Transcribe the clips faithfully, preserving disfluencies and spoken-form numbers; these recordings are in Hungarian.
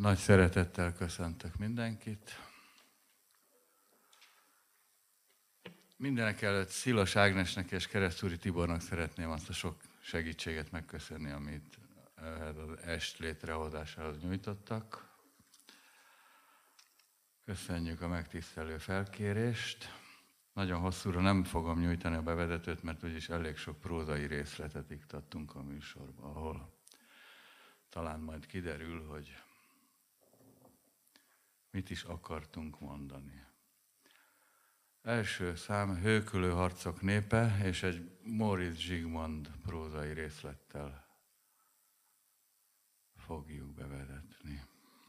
Nagy szeretettel köszöntök mindenkit. Mindenek előtt Szilas Ágnesnek és Keresztúri Tibornak szeretném azt a sok segítséget megköszönni, amit az est létrehozásához nyújtottak. Köszönjük a megtisztelő felkérést. Nagyon hosszúra nem fogom nyújtani a bevezetőt, mert úgyis elég sok prózai részletet iktattunk a műsorba, ahol talán majd kiderül, hogy mit is akartunk mondani. Első szám Hőkölő harcok népe, és egy Móricz Zsigmond prózai részlettel fogjuk bevezetni.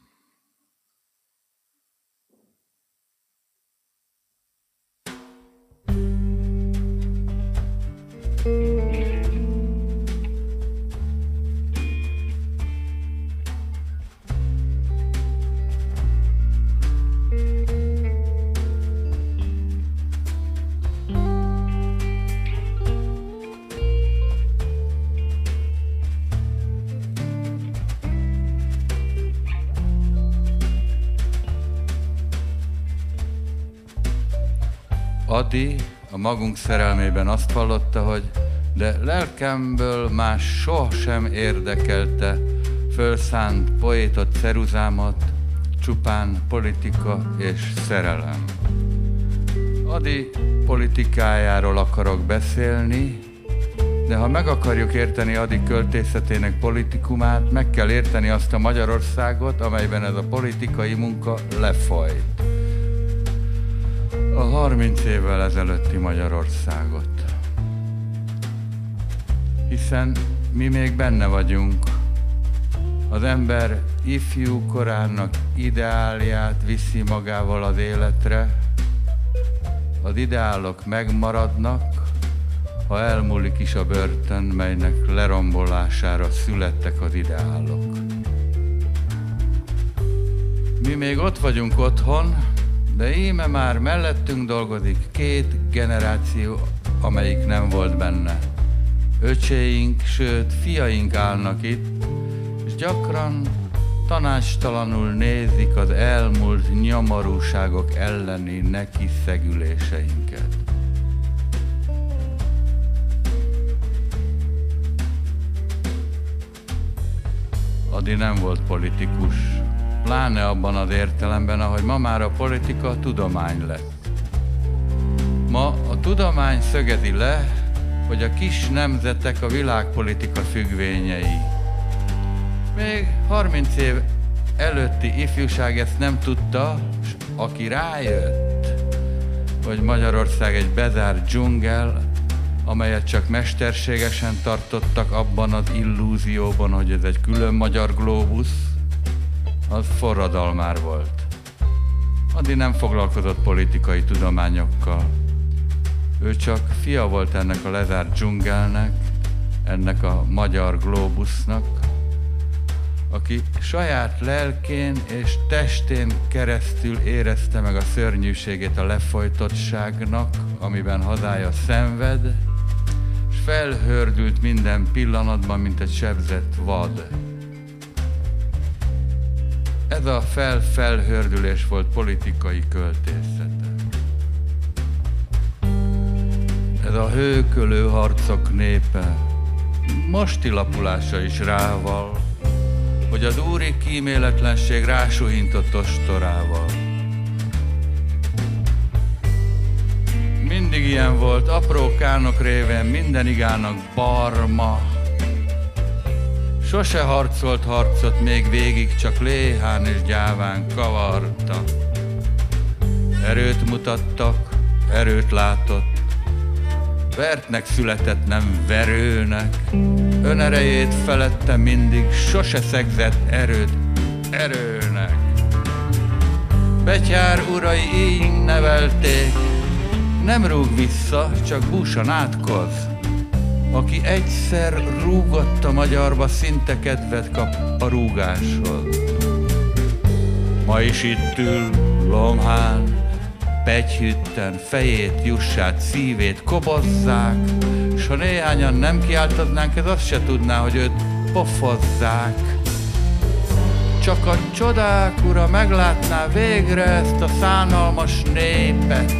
Adi a magunk szerelmében azt vallotta, hogy de lelkemből más sohasem érdekelte fölszánt poétot, ceruzámat, csupán politika és szerelem. Adi politikájáról akarok beszélni, de ha meg akarjuk érteni Adi költészetének politikumát, meg kell érteni azt a Magyarországot, amelyben ez a politikai munka lefolyt. A harminc évvel ezelőtti Magyarországot. Hiszen mi még benne vagyunk. Az ember ifjú korának ideálját viszi magával az életre. Az ideálok megmaradnak, ha elmúlik is a börtön, melynek lerombolására születtek az ideálok. Mi még ott vagyunk otthon, de íme már mellettünk dolgozik két generáció, amelyik nem volt benne. Öcséink, sőt fiaink állnak itt, és gyakran tanácstalanul nézik az elmúlt nyomorúságok elleni neki szegüléseinket. Adi nem volt politikus, pláne abban az értelemben, ahogy ma már a politika tudomány lett. Ma a tudomány szögezi le, hogy a kis nemzetek a világpolitika függvényei. Még harminc év előtti ifjúság ezt nem tudta, és aki rájött, hogy Magyarország egy bezárt dzsungel, amelyet csak mesterségesen tartottak abban az illúzióban, hogy ez egy külön magyar glóbusz, az forradalmár volt. Adi nem foglalkozott politikai tudományokkal. Ő csak fia volt ennek a lezárt dzsungelnek, ennek a magyar glóbusznak, aki saját lelkén és testén keresztül érezte meg a szörnyűségét a lefolytottságnak, amiben hazája szenved, és felhördült minden pillanatban, mint egy sebzett vad. Ez a fel-felhördülés volt politikai költészete. Ez a hőkölő harcok népe mosti lapulása is rával, hogy az úri kíméletlenség rásuhintott ostorával. Mindig ilyen volt, apró kánok révén minden igának barma. Sose harcolt harcot, még végig csak léhán és gyáván kavarta. Erőt mutattak, erőt látott, vertnek született, nem verőnek. Önerejét felette mindig sose szegzett erőt erőnek. Betyár urai így nevelték, nem rúg vissza, csak búsan átkoz. Aki egyszer rúgott a magyarba, szinte kedvet kap a rúgáshoz. Ma is itt ül, lomhán, pegyhütten, fejét, jussát, szívét kobozzák, s ha néhányan nem kiáltaznánk, ez azt se tudná, hogy őt pofozzák. Csak a csodák ura meglátná végre ezt a szánalmas népet.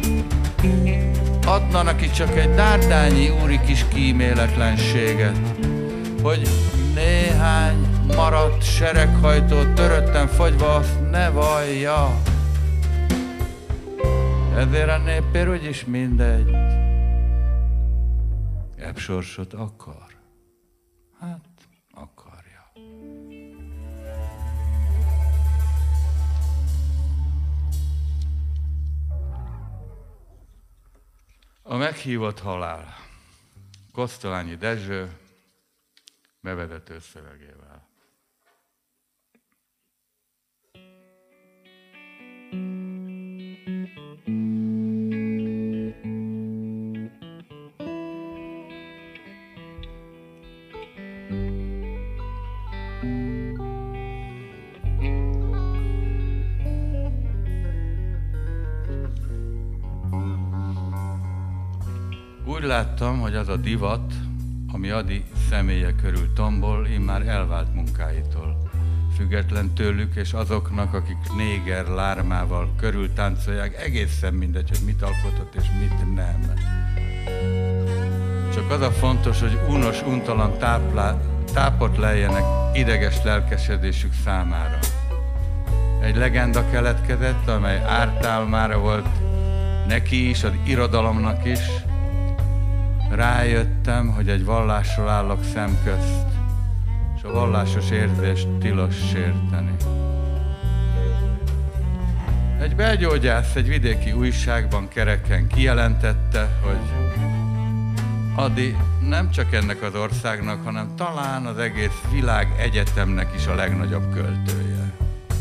Adna neki csak egy dárdányi úri kis kíméletlenséget, hogy néhány maradt sereghajtó törötten fagyva azt ne vallja. Ezért a néppér úgyis mindegy. Ebb sorsot akar. Hát, akarja. A meghívott halál. Kosztolányi Dezső bevezető szövegével. Úgy láttam, hogy az a divat, ami Ady személye körül tombol, immár elvált munkáitól. Független tőlük és azoknak, akik néger lármával körül táncolják, egészen mindegy, hogy mit alkotott és mit nem. Csak az a fontos, hogy unos, untalan táplá, tápot lejjenek ideges lelkesedésük számára. Egy legenda keletkezett, amely ártálmára volt neki is, az irodalomnak is. Rájöttem, hogy egy vallással állok szemközt, és a vallásos érzést tilos sérteni. Egy belgyógyász egy vidéki újságban kereken kijelentette, hogy Ady nem csak ennek az országnak, hanem talán az egész világ egyetemnek is a legnagyobb költője.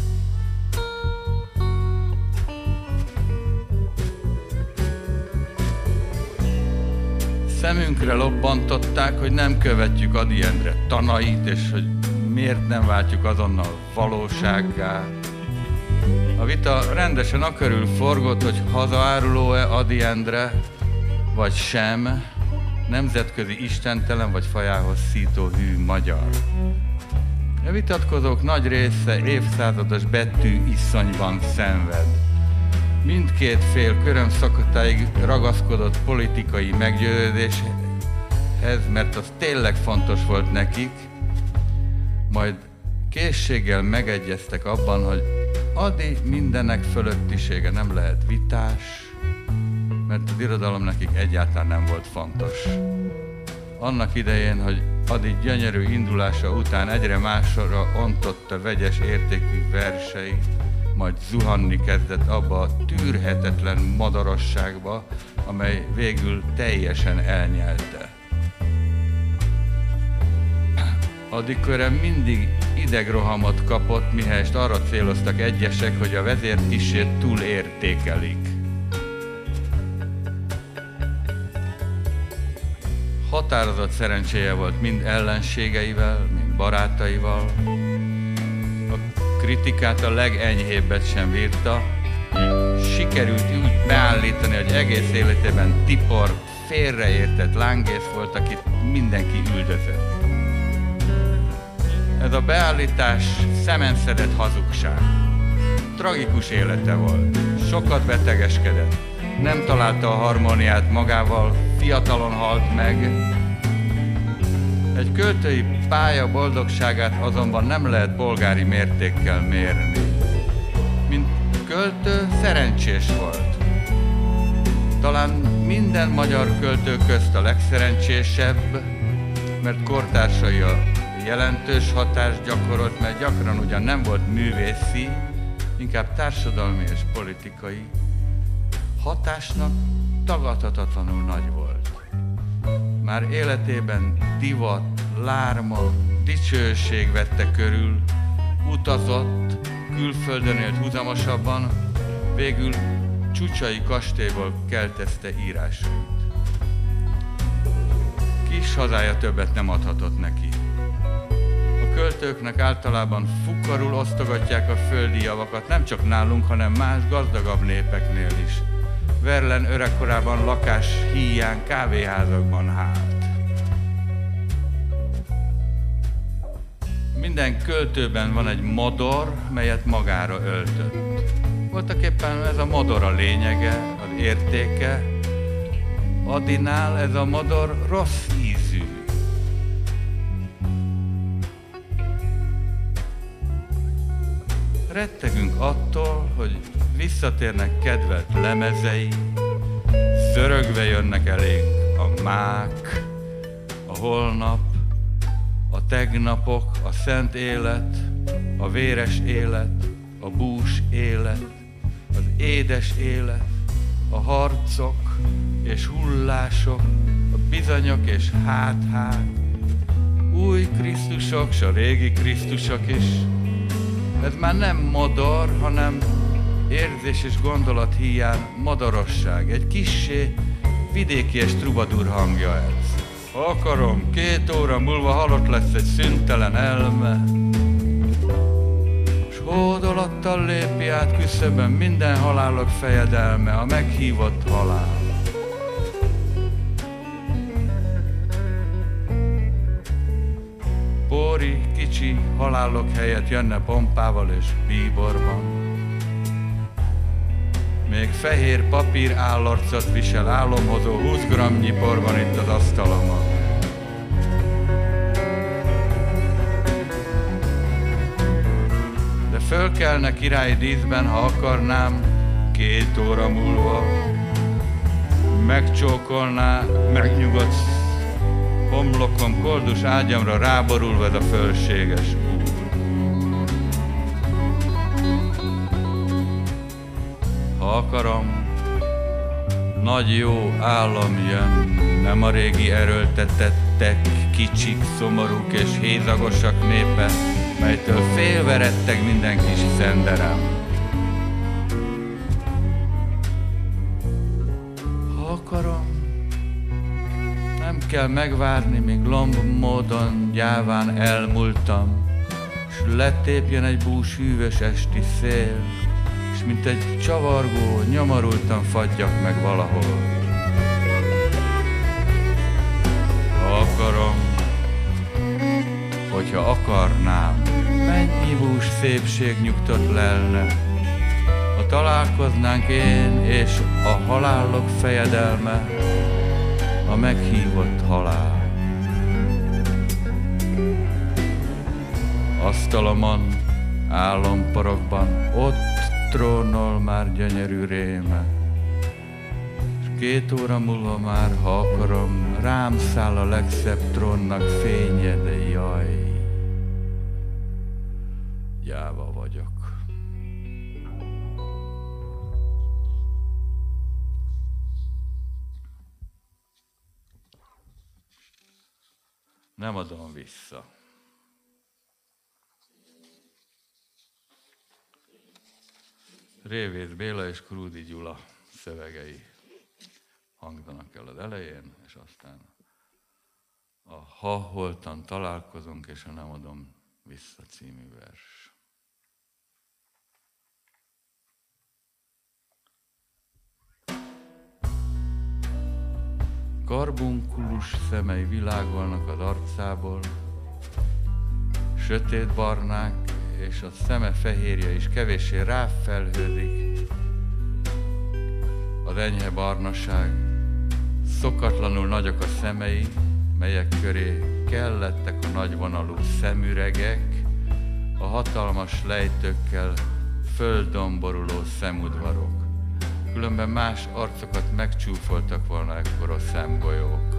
Szemünkre lobbantották, hogy nem követjük Ady Endre tanait, és hogy miért nem váltjuk azonnal valósággá. A vita rendesen akörül forgott, hogy hazaáruló-e Ady Endre, vagy sem, nemzetközi istentelen vagy fajához szító hű magyar. A vitatkozók nagy része évszázados betű iszonyban szenved. Mindkét fél körömszakatáig ragaszkodott politikai meggyőződéshez, mert az tényleg fontos volt nekik, majd készséggel megegyeztek abban, hogy Ady mindenek fölöttisége nem lehet vitás, mert az irodalom nekik egyáltalán nem volt fontos. Annak idején, hogy Ady gyönyörű indulása után egyre másra ontotta vegyes értékű verseit, majd zuhanni kezdett abba a tűrhetetlen madarosságba, amely végül teljesen elnyelte. Ady köre mindig idegrohamot kapott, mihelyest arra céloztak egyesek, hogy a vezértisét túl értékelik. Határozott szerencséje volt mind ellenségeivel, mind barátaival. A kritikát a legenyhébbet sem bírta. Sikerült úgy beállítani, hogy egész életében tipor, félreértett lángész volt, akit mindenki üldözött. Ez a beállítás szemenszedett hazugság. Tragikus élete volt. Sokat betegeskedett. Nem találta a harmóniát magával, fiatalon halt meg. Egy költői pálya boldogságát azonban nem lehet polgári mértékkel mérni. Mint költő szerencsés volt. Talán minden magyar költő közt a legszerencsésebb, mert kortársai a jelentős hatást gyakorolt, mert gyakran ugyan nem volt művészi, inkább társadalmi és politikai hatásnak tagadhatatlanul nagy volt. Már életében divat, lárma, dicsőség vette körül, utazott, külföldön élt húzamosabban, végül Csucsai kastélyból keltezte írásait. Kis hazája többet nem adhatott neki. A költőknek általában fukarul osztogatják a földi javakat, nem csak nálunk, hanem más gazdagabb népeknél is. Verlen öregkorában lakás híján kávéházakban hált. minden költőben van egy modor, melyet magára öltött. Voltak éppen ez a modor a lényege, az értéke. Adinál ez a modor rossz ízű. Rettegünk attól, hogy visszatérnek kedvelt lemezei, szörögve jönnek elénk a mák, a holnap, a tegnapok, a szent élet, a véres élet, a bús élet, az édes élet, a harcok és hullások, a bizonyok és hát-hát, új Krisztusok, s a régi Krisztusok is. Ez már nem modor, hanem érzés és gondolat hiány modorosság. Egy kissé vidéki és trubadur hangja ez. Ha akarom, két óra múlva halott lesz egy szüntelen elme, s hódolattal lépi át küszöbön minden halálok fejedelme, a meghívott halál. Póri, kicsi halálok helyett jönne pompával és bíborban. Még fehér papír állarcot visel álomhozó húsz grammnyi bor van itt az asztalomon. De fölkelne királyi díszben, ha akarnám, két óra múlva. Megcsókolná, megnyugodsz, homlokom koldus ágyamra ráborulva ez a fölséges úr. Ha akarom, nagy jó álom jön, nem a régi erőltetettek, kicsik, szomorúk és hézagosak népe, melytől félve retteg minden kis szenderem. Ha akarom, nem kell megvárni, míg lomb módon gyáván elmúltam, s letépjen egy bús hűvös esti szél, és mint egy csavargó, nyomorultan fagyjak meg valahol. Ha akarom, hogyha akarnám, mennyi bús szépség nyugtat lelne, ha találkoznánk én és a halálok fejedelme, a meghívott halál. Asztalomon, álomparokban, ott trónol már gyönyörű réme, és két óra múlva már, ha akarom, rám száll a legszebb trónnak fénye, de jaj, gyáva vagyok. Nem adom vissza. Révész Béla és Krúdi Gyula szövegei hangzanak el az elején, és aztán a Ha holtan találkozunk, és a Nem adom vissza című vers. Karbunkulus szemei világolnak az arcából, sötétbarnák, és a szeme fehérje is kevéssé ráfelhőzik. Az enyhe barnaság, szokatlanul nagyok a szemei, melyek köré kellettek a nagyvonalú szemüregek, a hatalmas lejtőkkel földdomboruló szemudvarok. Különben más arcokat megcsúfoltak volna ekkor a szemgolyók.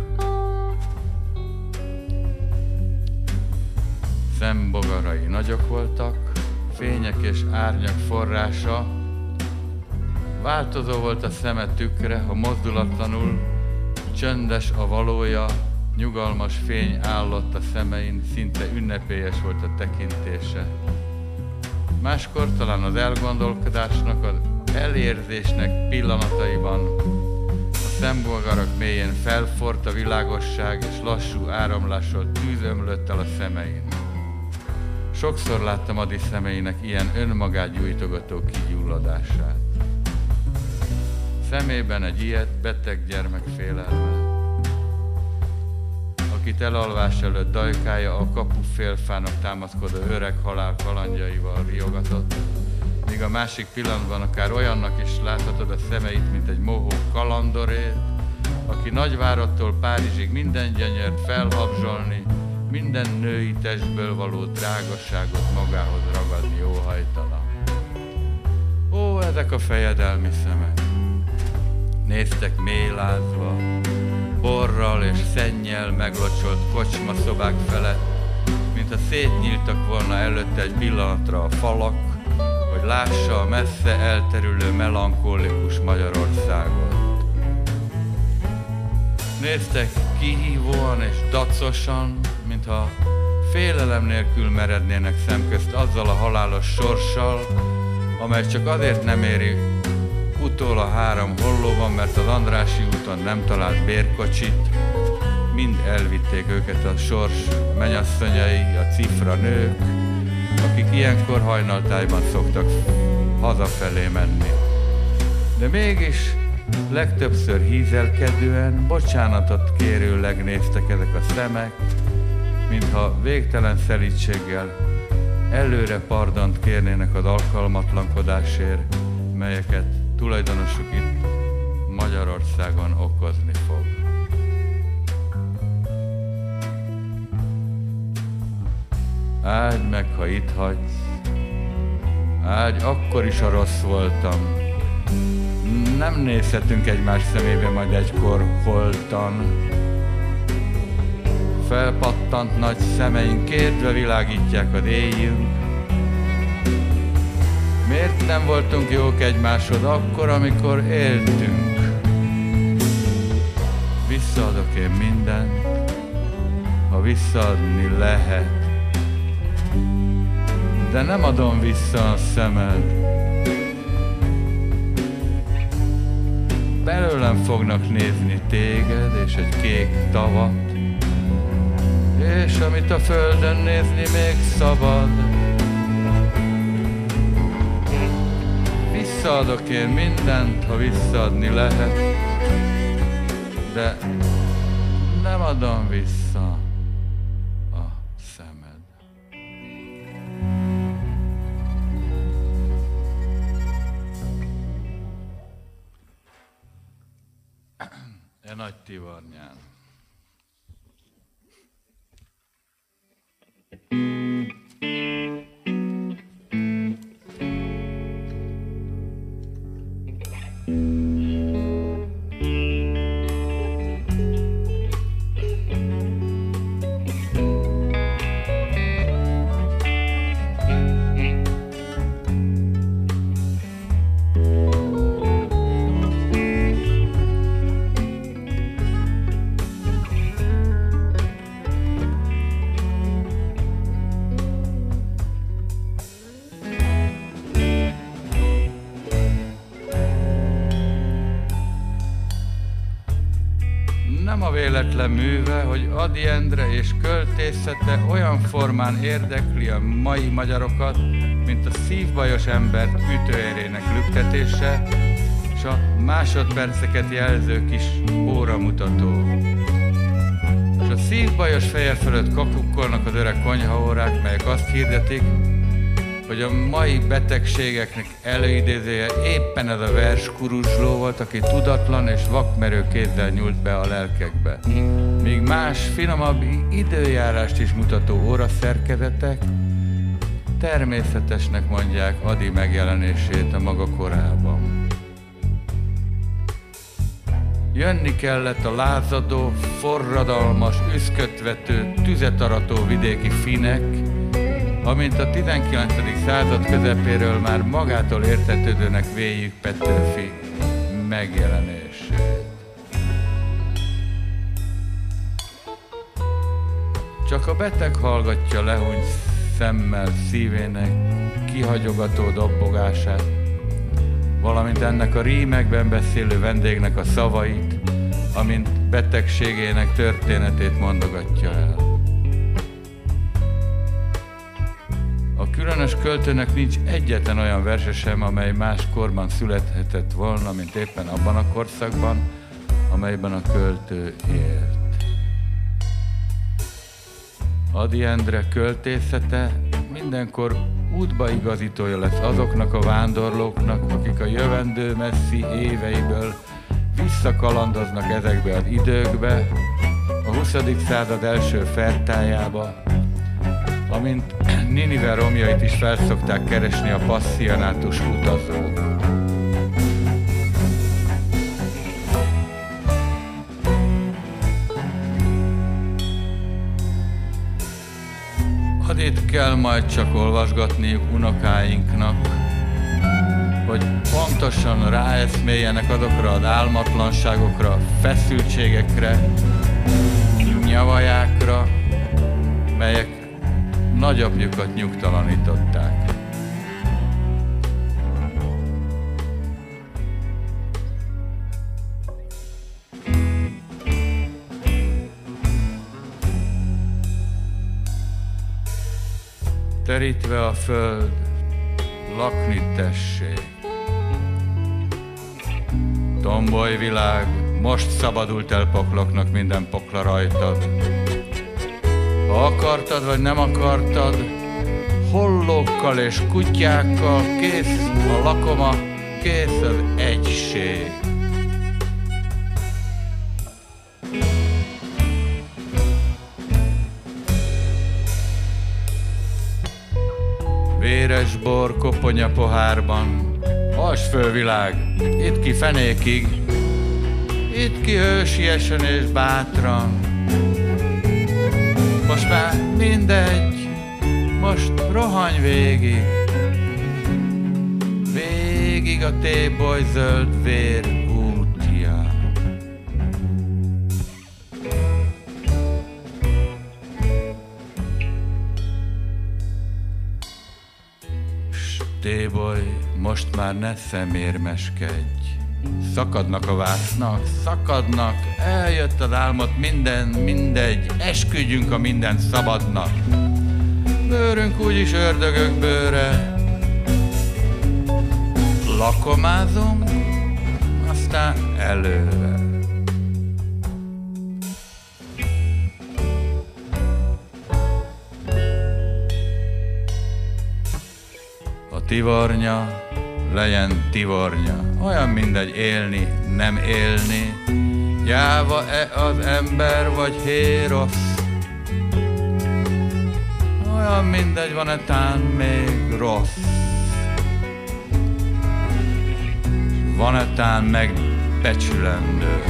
Szembogarai nagyok voltak, fények és árnyak forrása. Változó volt a szeme tükre, ha mozdulatlanul, csöndes a valója, nyugalmas fény állott a szemein, szinte ünnepélyes volt a tekintése. Máskor talán az elgondolkodásnak, az elérzésnek pillanataiban a szembogarak mélyén felforrt a világosság, és lassú áramlással tűz ömlött el a szemein. Sokszor láttam Adi szemeinek ilyen önmagát gyújtogató kigyulladását. Szemében egy ilyet beteg gyermek félelme. A akit elalvás előtt dajkája a kapufélfának támaszkodó öreg halál kalandjaival riogatott, míg a másik pillanatban akár olyannak is láthatod a szemeit, mint egy mohó kalandorét, aki Nagyváradtól Párizsig minden gyönyört felhabzsolni, minden női testből való drágasságot magához ragadni óhajtana. Ó, ezek a fejedelmi szemek! Néztek mélázva, borral és szennyel meglocsolt kocsmaszobák felett, mint ha szétnyíltak volna előtte egy pillanatra a falak, hogy lássa a messze elterülő melankólikus Magyarországot. Néztek kihívóan és dacosan, mintha félelem nélkül merednének szemközt azzal a halálos sorssal, amely csak azért nem éri utól a három hollóban, mert az Andrássy úton nem talált bérkocsit, mind elvitték őket a sors menyasszonyai, a cifra nők, akik ilyenkor hajnaltájban szoktak hazafelé menni. De mégis legtöbbször hízelkedően, bocsánatot kérőleg néztek ezek a szemek, mintha végtelen szelídséggel előre pardont kérnének az alkalmatlankodásért, melyeket tulajdonosuk itt Magyarországon okozni fog. Áldj meg, ha itt hagysz, áldj, akkor is a rossz voltam. Nem nézhetünk egymás szemébe majd egykor holtan. Felpattant nagy szemeink kétve világítják az éjjünk. Miért nem voltunk jók egymásod akkor, amikor éltünk? Visszaadok én mindent, ha visszaadni lehet. De nem adom vissza a szemed. Belőlem fognak nézni téged és egy kék tavat, és amit a földön nézni még szabad. Visszaadok én mindent, ha visszaadni lehet, de nem adom vissza a szemed. E Nagy Tivarnyán. Nem a véletlen műve, hogy Ady Endre és költészete olyan formán érdekli a mai magyarokat, mint a szívbajos embert ütőérének lüktetése, és a másodperceket jelző kis óramutató. És a szívbajos feje fölött kakukkolnak az öreg konyhaórák, melyek azt hirdetik, hogy a mai betegségeknek előidézője éppen ez a verskuruzsló volt, aki tudatlan és vakmerő kézzel nyúlt be a lelkekbe. Míg más, finomabb időjárást is mutató óraszerkezetek természetesnek mondják Ady megjelenését a maga korában. Jönni kellett a lázadó, forradalmas, üszkötvető, tüzetarató vidéki finek, amint a tizenkilencedik század közepéről már magától értetődőnek véljük Petőfi megjelenését. Csak a beteg hallgatja lehúnyt szemmel szívének kihagyogató dobbogását, valamint ennek a rímekben beszélő vendégnek a szavait, amint betegségének történetét mondogatja el. A különös költőnek nincs egyetlen olyan verse sem, amely más korban születhetett volna, mint éppen abban a korszakban, amelyben a költő élt. Ady Endre költészete mindenkor útbaigazítója lesz azoknak a vándorlóknak, akik a jövendő messzi éveiből visszakalandoznak ezekbe az időkbe, a huszadik század első fertájába, amint Ninive romjait is felszokták keresni a passzionátus utazók. Adit kell majd csak olvasgatniuk unokáinknak, hogy pontosan ráeszméljenek azokra az álmatlanságokra, feszültségekre, nyavajákra, melyek nagyapjukat nyugtalanították. Terítve a föld, lakni tessék. Tombolj világ, most szabadult el pokloknak minden pokla rajtad. Ha akartad vagy nem akartad, hollókkal és kutyákkal kész a lakoma, kész az egység. Véres bor koponya pohárban, hass föl világ, itt ki fenékig, itt ki hősiesen és bátran. Most már mindegy, most rohanj végig, végig a téboly zöld vér útján. S téboly, most már ne szemérmeskedj. Szakadnak a vásznak, szakadnak, eljött az álmot, minden, mindegy, esküdjünk a minden szabadnak. Bőrünk úgyis ördögök bőre, lakomázunk, aztán előre. A tivornya legyen tivornya, olyan mindegy élni, nem élni, gyáva-e az ember vagy hérosz, olyan mindegy, van-e tán még rossz, van-e tán megbecsülendő.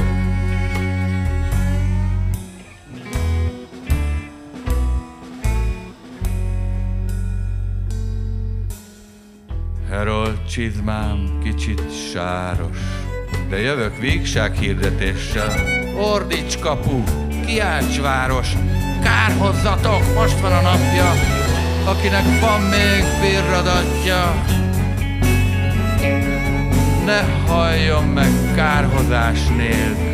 Herold csizmám kicsit sáros, de jövök vígsághirdetéssel. Ordíts kapu, kiálts város, kárhozzatok, most van a napja, akinek van még birradatja. Ne halljon meg kárhozás nélkül.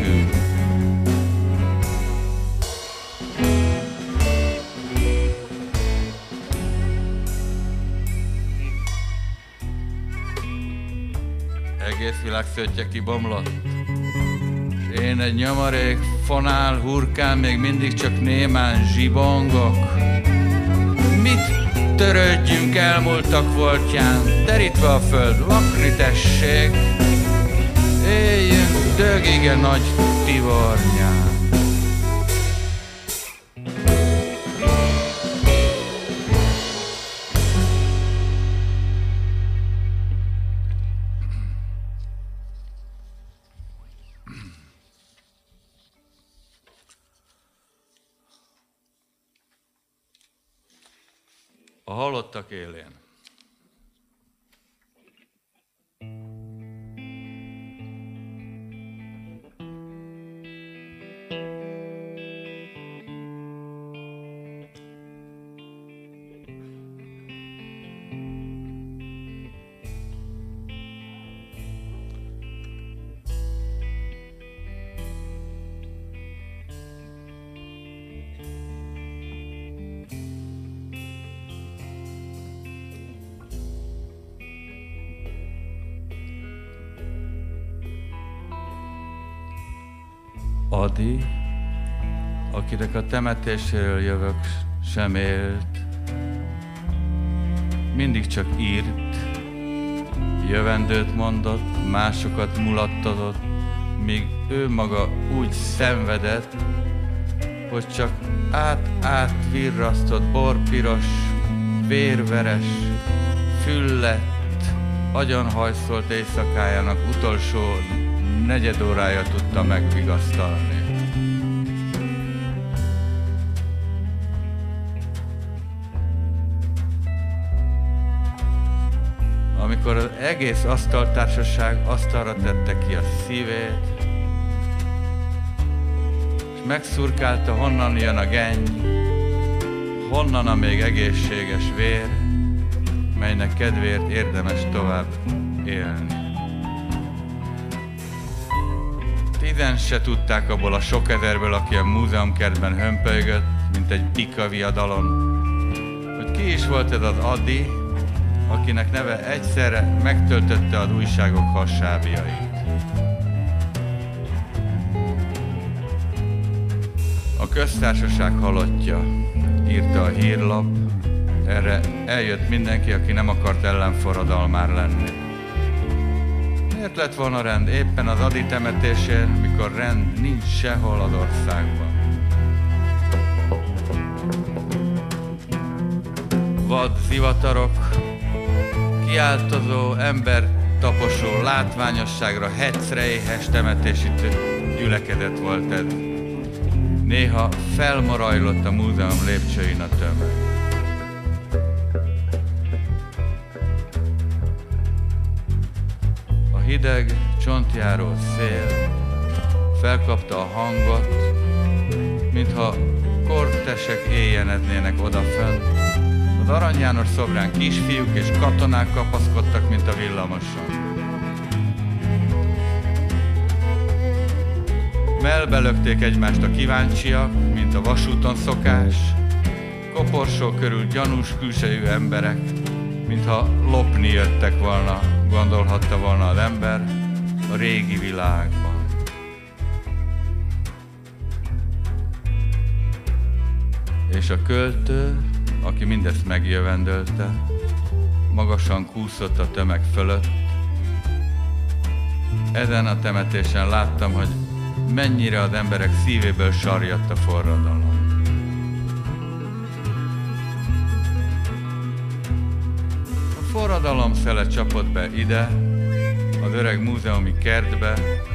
Egész világ szöttye kibomlott, és én egy nyomorék, fonál, hurkán, még mindig csak némán zsibongok. Mit törődjünk elmúltak voltján, terítve a föld, lakni tessék, éljünk dögige nagy tivornyán. A halottak élén. Ady, akinek a temetéséről jövök, sem élt. Mindig csak írt, jövendőt mondott, másokat mulattatott, míg ő maga úgy szenvedett, hogy csak át-át virrasztott, borpiros, vérveres, füllett, agyonhajszolt éjszakájának utolsó negyedórája tudta megvigasztalni. Amikor az egész asztaltársaság asztalra tette ki a szívét, és megszurkálta, honnan jön a genny, honnan a még egészséges vér, melynek kedvéért érdemes tovább élni. Tizen se tudták abból a sok ezerből, aki a múzeumkertben hömpölygött, mint egy bika viadalon, hogy ki is volt ez az Adi, akinek neve egyszerre megtöltötte az újságok hasábjait. A köztársaság halottja, írta a hírlap, erre eljött mindenki, aki nem akart ellenforradalmár lenni. Miért lett volna rend éppen az Adi temetésén, mikor rend nincs sehol az országban? Vad zivatarok, kiáltozó, embertaposó látványosságra hecre éhes temetési gyülekezet volt ez. Néha felmorajlott a múzeum lépcsőin a tömeg. A hideg, csontjáró szél felkapta a hangot, mintha kortesek éjjenednének odafönn. Az Arany János szobrán kisfiúk és katonák kapaszkodtak, mint a villamoson. Melbelökték egymást a kíváncsiak, mint a vasúton szokás, koporsó körül gyanús külsejű emberek, mintha lopni jöttek volna, gondolhatta volna az ember a régi világban. És a költő, aki mindezt megjövendölte, magasan kúszott a tömeg fölött. Ezen a temetésen láttam, hogy mennyire az emberek szívéből sarjadt a forradalom. A forradalom szele csapott be ide, az öreg múzeumi kertbe,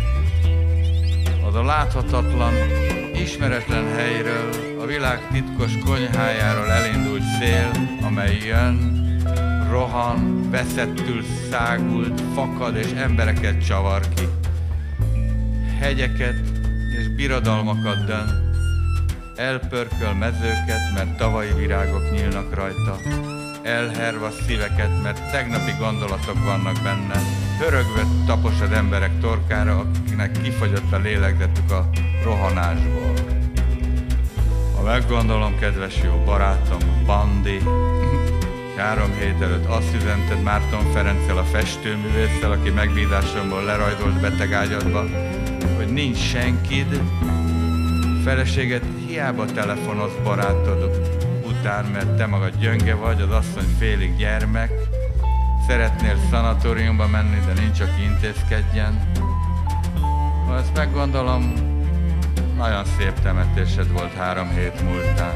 az a láthatatlan, ismeretlen helyről, a világ titkos konyhájáról elindult szél, amely jön, rohan, veszettül szágult, fakad és embereket csavar ki. Hegyeket és birodalmakat dönt, elpörköl mezőket, mert tavalyi virágok nyílnak rajta, elherva szíveket, mert tegnapi gondolatok vannak benne, hörögve tapos az emberek torkára, akiknek kifogyott a lélegzetük a rohanásból. Ha meggondolom, kedves jó barátom, Bandi, három hét előtt azt üzented Márton Ferenccel, a festőművésszel, aki megbízásomból lerajzolt betegágyadba, hogy nincs senkid, feleséged hiába telefonozz barátod után, mert te magad gyönge vagy, az asszony félig gyermek, szeretnél szanatóriumba menni, de nincs, aki intézkedjen. Ha ezt meggondolom, nagyon szép temetésed volt három hét múltán.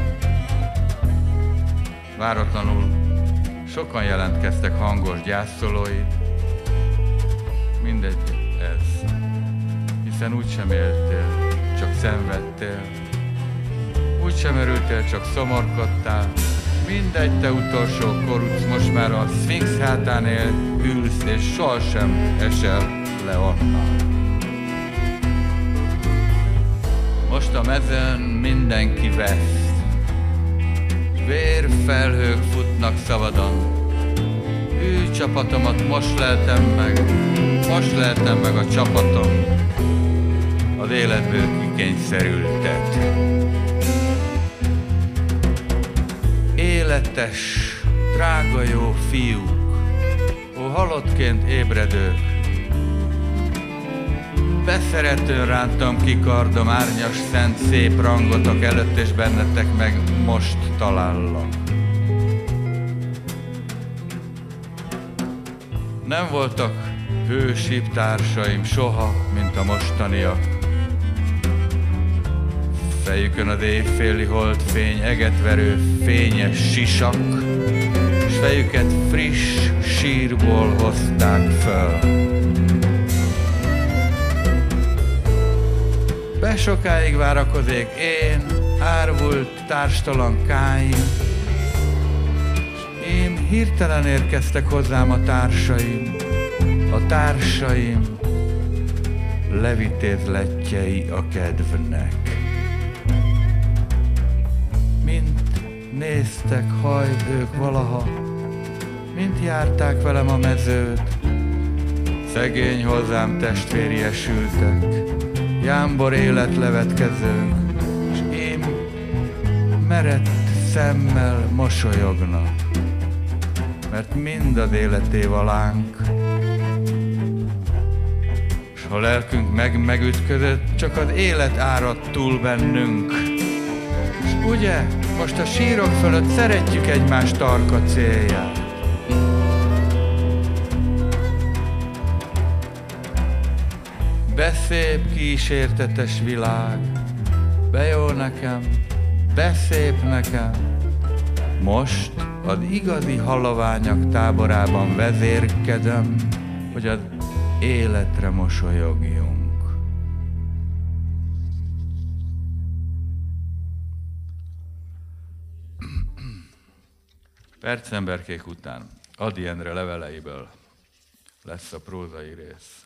Váratlanul sokan jelentkeztek hangos gyászolóid, mindegy ez, hiszen úgysem éltél, csak szenvedtél, úgysem örültél, csak szomorkodtál, mindegy, te utolsó koruc, most már a Szfinx hátán él, ülsz, és sohasem esel le onnan. Most a mezőn mindenki vesz, vérfelhők futnak szabadon. Ő csapatomat most leltem meg, most leltem meg a csapatom, az életből kikényszerültet. Életes, drága jó fiúk, ó halottként ébredők, beszeretőn rántam ki kardom, árnyas, szent, szép rangotok előtt, és bennetek meg most talállak. Nem voltak hősibb társaim soha, mint a mostaniak. Fejükön az éjféli holdfény, egetverő fényes sisak, s fejüket friss sírból hozták föl. Besokáig várakozék én, árvult, társtalan Káin, s én hirtelen érkeztek hozzám a társaim, a társaim levitézletjei a kedvnek. Mint néztek haj ők valaha, mint járták velem a mezőt, szegény hozzám testvériesültek, jámbor életlevetkezők, s én merett szemmel mosolyognak, mert mind az életé valánk. S ha lelkünk meg megütközött, csak az élet áradt túl bennünk. S ugye, most a sírok fölött szeretjük egymás tarka célját. Beszép kísértetes világ, bejól nekem, beszép nekem. Most az igazi halaványak táborában vezérkedem, hogy az életre mosolyogjunk. Percemberkék után Ady Endre leveleiből lesz a prózai rész.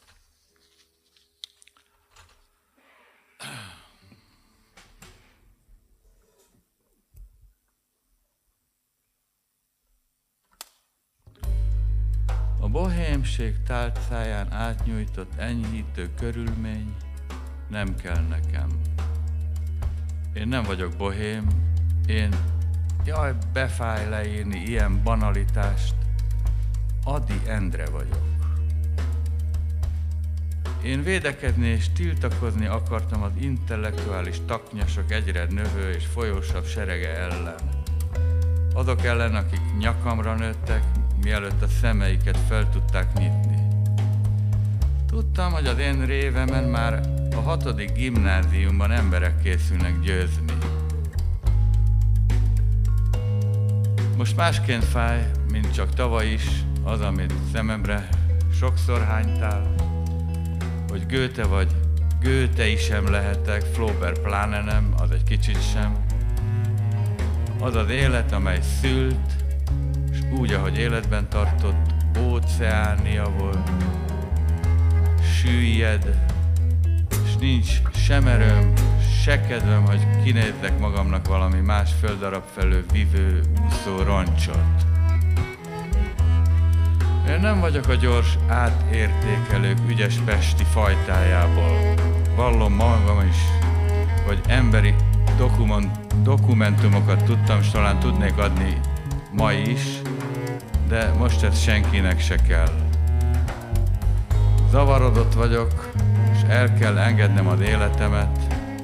A bohémség tálcáján átnyújtott enyhítő körülmény nem kell nekem. Én nem vagyok bohém, én, jaj, befáj leírni ilyen banalitást, Ady Endre vagyok. Én védekezni és tiltakozni akartam az intellektuális taknyasok egyre növő és folyósabb serege ellen. Azok ellen, akik nyakamra nőttek, mielőtt a szemeiket fel tudták nyitni. Tudtam, hogy az én révemen már a hatodik gimnáziumban emberek készülnek győzni. Most másként fáj, mint csak tavaly is, az, amit szememre sokszor hánytál, hogy Goethe vagy Goethe-i sem lehetek, Flaubert pláne nem, az egy kicsit sem. Az az élet, amely szült, és úgy, ahogy életben tartott, óceánia volt, süllyed, és nincs sem erőm, se kedvem, hogy kinézzek magamnak valami más földarab felől vívő, úszó roncsot. Én nem vagyok a gyors átértékelők ügyes pesti fajtájából. Vallom magam is, hogy emberi dokument, dokumentumokat tudtam, és talán tudnék adni ma is, de most ez senkinek se kell. Zavarodott vagyok, és el kell engednem az életemet.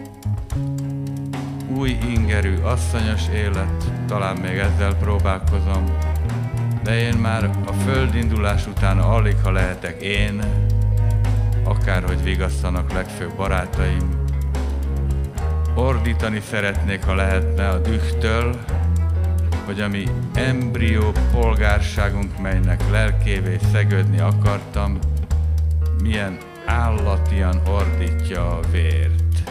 Új ingerű, asszonyos élet, talán még ezzel próbálkozom, de én már a földindulás után alig, ha lehetek én, akárhogy vigasztanak legfőbb barátaim. Ordítani szeretnék, ha lehetne a dühtől, hogy ami embrió polgárságunk, melynek lelkévé szegődni akartam, milyen állatian ordítja a vért.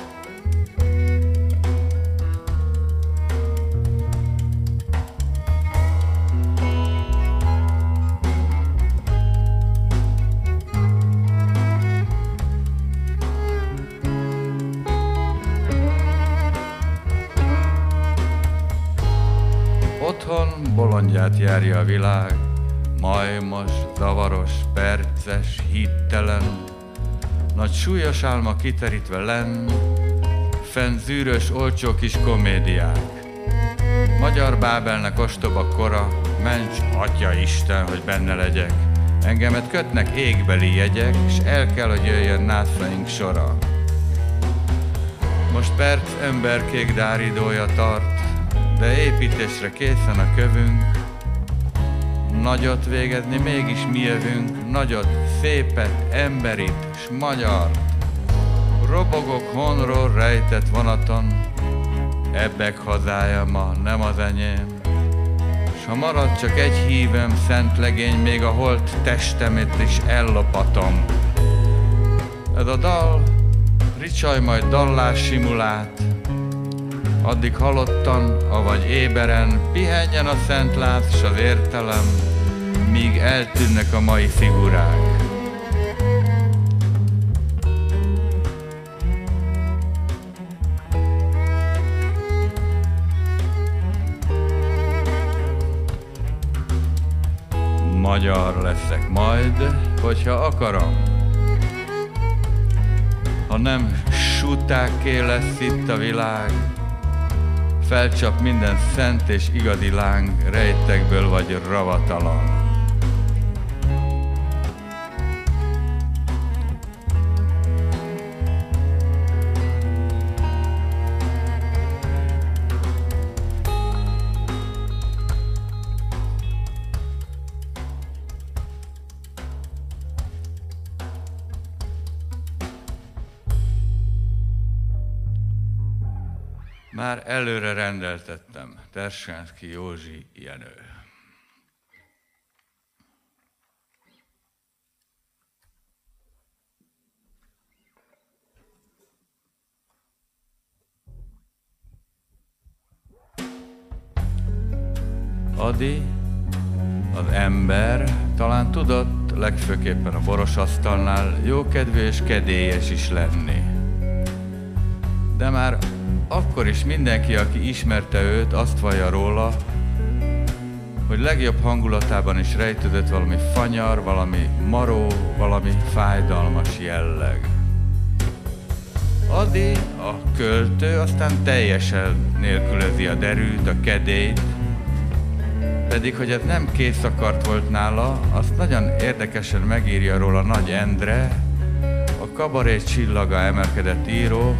Otthon bolondját járja a világ, majmos, zavaros, perces, hittelen, nagy súlyos álma kiterítve lenn, fenn zűrös, olcsó kis komédiák. Magyar Bábelnek ostoba kora, ments, atya Isten, hogy benne legyek, Engemet kötnek égbeli jegyek, és el kell, hogy jöjjön nászaink sora. Most perc emberkék dáridója tart, de építésre készen a kövünk. Nagyot végezni mégis mi jövünk, nagyot, szépet, emberit, s magyart. Robogok honról rejtett vonaton, ebbek hazája ma nem az enyém. S ha marad csak egy hívem, szent legény, még a holt testemet is ellopatom. Ez a dal, ricsaj majd dallás simulát, addig halottan, avagy éberen, pihenjen a szent lát s az értelem, míg eltűnnek a mai figurák. Magyar leszek majd, hogyha akarom. Ha nem sutákké lesz itt a világ, felcsap minden szent és igazi láng, rejtekből vagy ravatalon. Már előre rendeltettem, Tersánszky Józsi Jenő. Adi, az ember, talán tudott, legfőképpen a borosasztalnál jókedvű és kedélyes is lenni. De már akkor is mindenki, aki ismerte őt, azt vallja róla, hogy legjobb hangulatában is rejtődött valami fanyar, valami maró, valami fájdalmas jelleg. Adi, a költő, aztán teljesen nélkülözi a derűt, a kedélyt, pedig, hogy ez nem készakart volt nála, azt nagyon érdekesen megírja róla Nagy Endre, a Kabaré csillaga emelkedett író,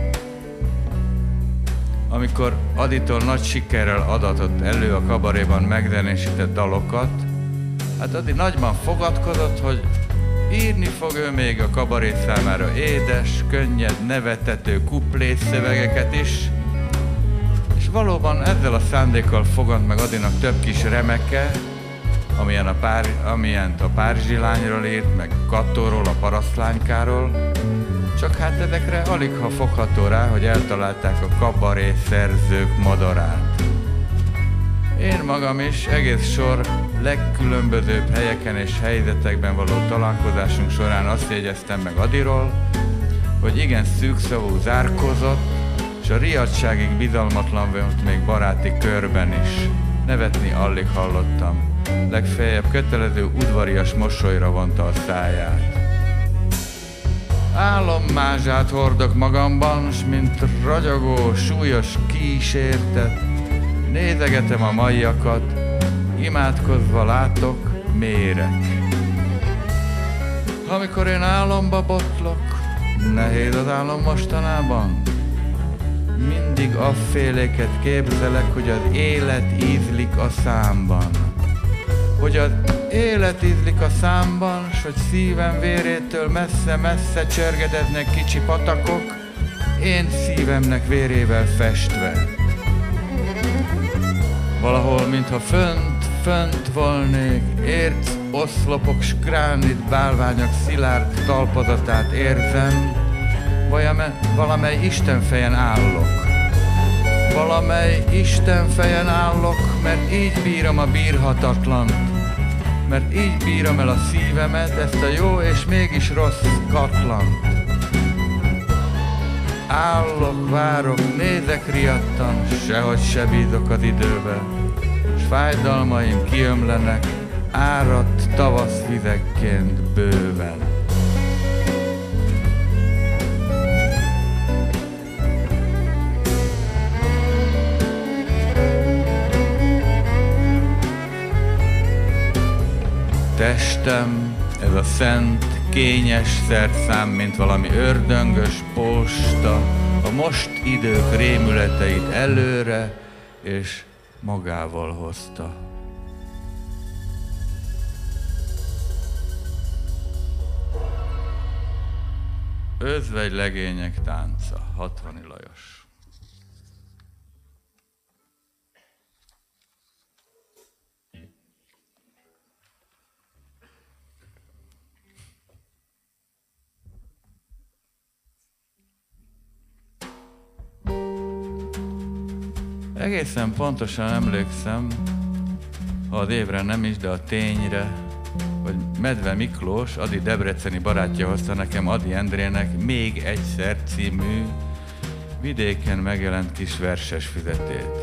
amikor Aditól nagy sikerrel adatott elő a kabaréban megzenésített dalokat, hát Adi nagyban fogadkozott, hogy írni fog ő még a kabaré számára édes, könnyed, nevetető kuplés szövegeket is, és valóban ezzel a szándékkal fogant meg Adinak több kis remeke, amilyen a, pár, amilyen a Párizsi lányról írt, meg Katóról, a parasztlánykáról, csak hát ezekre alig ha fogható rá, hogy eltalálták a kabaré szerzők madarát. Én magam is egész sor legkülönbözőbb helyeken és helyzetekben való találkozásunk során azt jegyeztem meg Adiról, hogy igen szűkszavú, zárkózott, és a riadtságig bizalmatlan volt még baráti körben is. Nevetni alig hallottam. Legfeljebb kötelező udvarias mosolyra vonta a száját. Álommázsát hordok magamban, s mint ragyogó, súlyos kísértet, nézegetem a maiakat, imádkozva látok, mérek. Amikor én álomba botlok, nehéz az álom mostanában. Mindig afféléket képzelek, hogy az élet ízlik a számban. Hogy az élet ízlik a számban, s hogy szívem vérétől messze-messze csergedeznek kicsi patakok, én szívemnek vérével festve. Valahol, mintha fönt, fönt volnék, érc, oszlopok, s gránit bálványok szilárd talpazatát érzem, valamely Istenfejen állok. Valamely Istenfejen állok, mert így bírom a bírhatatlant, mert így bírom el a szívemet, ezt a jó és mégis rossz katlant. Állok, várok, nézek riadtan, sehogy se bízok az időbe, s fájdalmaim kiömlenek, áradt tavaszvizekként bőven. testem, ez a szent, kényes szerszám, mint valami ördöngös posta, a most idők rémületeit előre és magával hozta. Özvegy legények tánca, Hatvani Lajos. Egészen pontosan emlékszem, ha az évre nem is, de a tényre, hogy Medve Miklós, Ady debreceni barátja hozta nekem Ady Endrének Még egyszer című vidéken megjelent kis verses füzetét.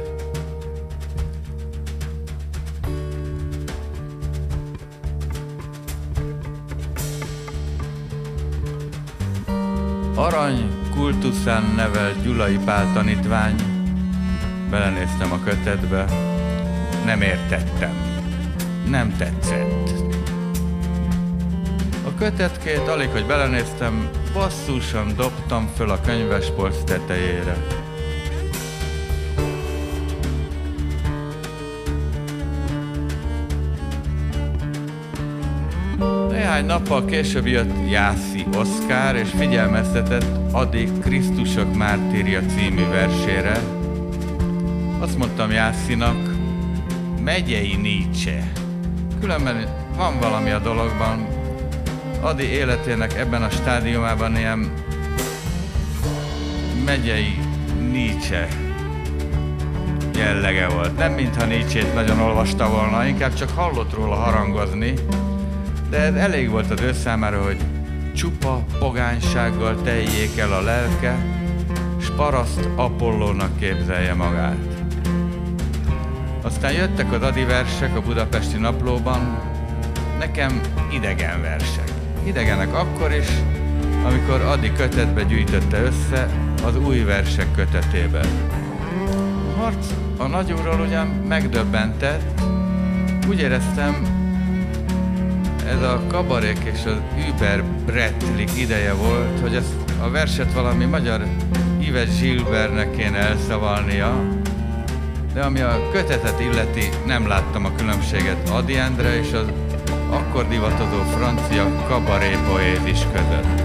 Arany kultuszán nevelt Gyulai Pál tanítvány, belenéztem a kötetbe, nem értettem, nem tetszett. A kötetkét alig, hogy belenéztem, basszusan dobtam föl a könyvespolc tetejére. Néhány nappal később jött Jászi Oszkár, és figyelmeztetett Ady Krisztusok mártírja című versére. Azt mondtam Jásszinak, megyei Nietzsche. Különben van valami a dologban. Ady életének ebben a stádiumában ilyen megyei Nietzsche jellege volt. Nem mintha Nietzsét nagyon olvasta volna, inkább csak hallott róla harangozni, de ez elég volt az ő számára, hogy csupa pogánysággal teljék el a lelke, s paraszt Apollónak képzelje magát. Aztán jöttek az Ady versek a Budapesti Naplóban, nekem idegen versek. Idegenek akkor is, amikor Ady kötetbe gyűjtötte össze az új versek kötetében. A harc a nagyúrról ugyan megdöbbentett, úgy éreztem, ez a kabarék és az überbretlik ideje volt, hogy ezt a verset valami magyar Yves Gilbertnek kéne elszavalnia, de ami a kötetet illeti, nem láttam a különbséget Ady Endre és az akkor divatozó francia kabaré poézis között.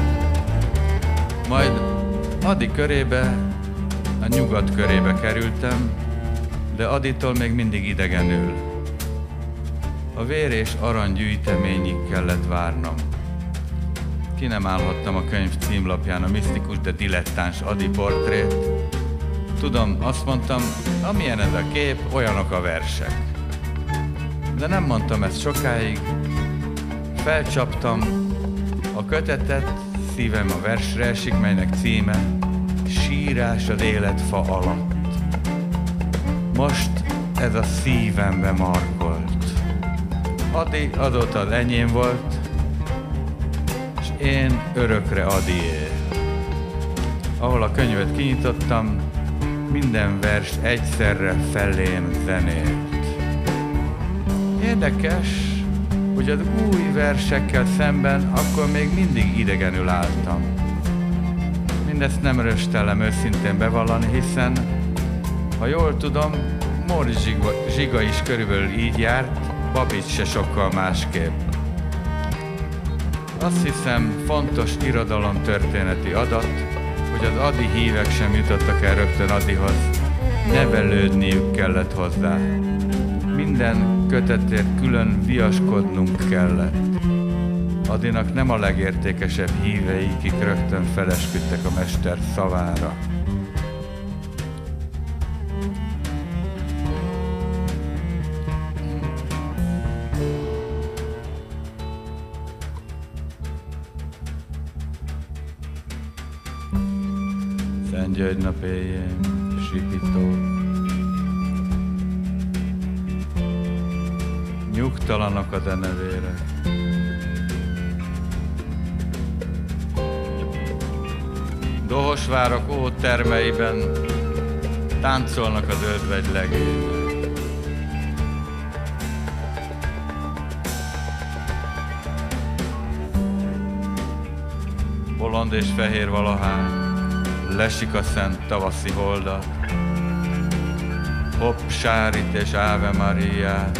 Majd Ady körébe, a nyugat körébe kerültem, de Adytól még mindig idegenül. A vér és arany gyűjteményig kellett várnom. Ki nem állhattam a könyv címlapján a misztikus, de dilettáns Ady portrét. Tudom, azt mondtam, amilyen ez a kép, olyanok a versek. De nem mondtam ezt sokáig. Felcsaptam a kötetet, szívem a versre esik, melynek címe Sírás az élet fa alatt. Most ez a szívembe markolt. Ady azóta az enyém volt, és én örökre Adyé. Ahol a könyvet kinyitottam, minden vers egyszerre felém zenélt. Érdekes, hogy az új versekkel szemben akkor még mindig idegenül álltam. Mindezt nem röstellem őszintén bevallani, hiszen, ha jól tudom, Móricz Zsiga, Zsiga is körülbelül így járt, Babics se sokkal másképp. Azt hiszem, fontos irodalomtörténeti adat, hogy az Ady hívek sem jutottak el rögtön Adyhoz, nevelődniük kellett hozzá. Minden kötetért külön viaskodnunk kellett. Adynak nem a legértékesebb hívei, kik rögtön felesküdtek a mester szavára. Szentgyörgy nap éjjén, sipító. Nyugtalanok a denevére. Dohosvárok ótermeiben táncolnak az özvegy legények. bolond és fehér valahány, lesik a szent tavaszi holdat, hopp, sárit és Ave Mariát.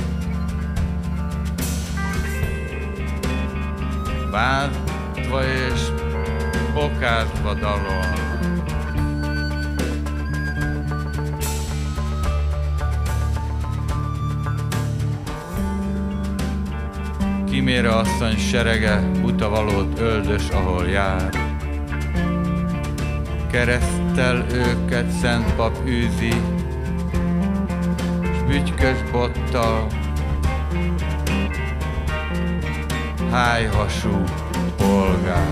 Bántva és bokázva dalol. Kimére asszony serege, utavalót öldös, ahol jár. Kereszttel őket szent pap űzi, s bütykös bottal, hájhasú polgár.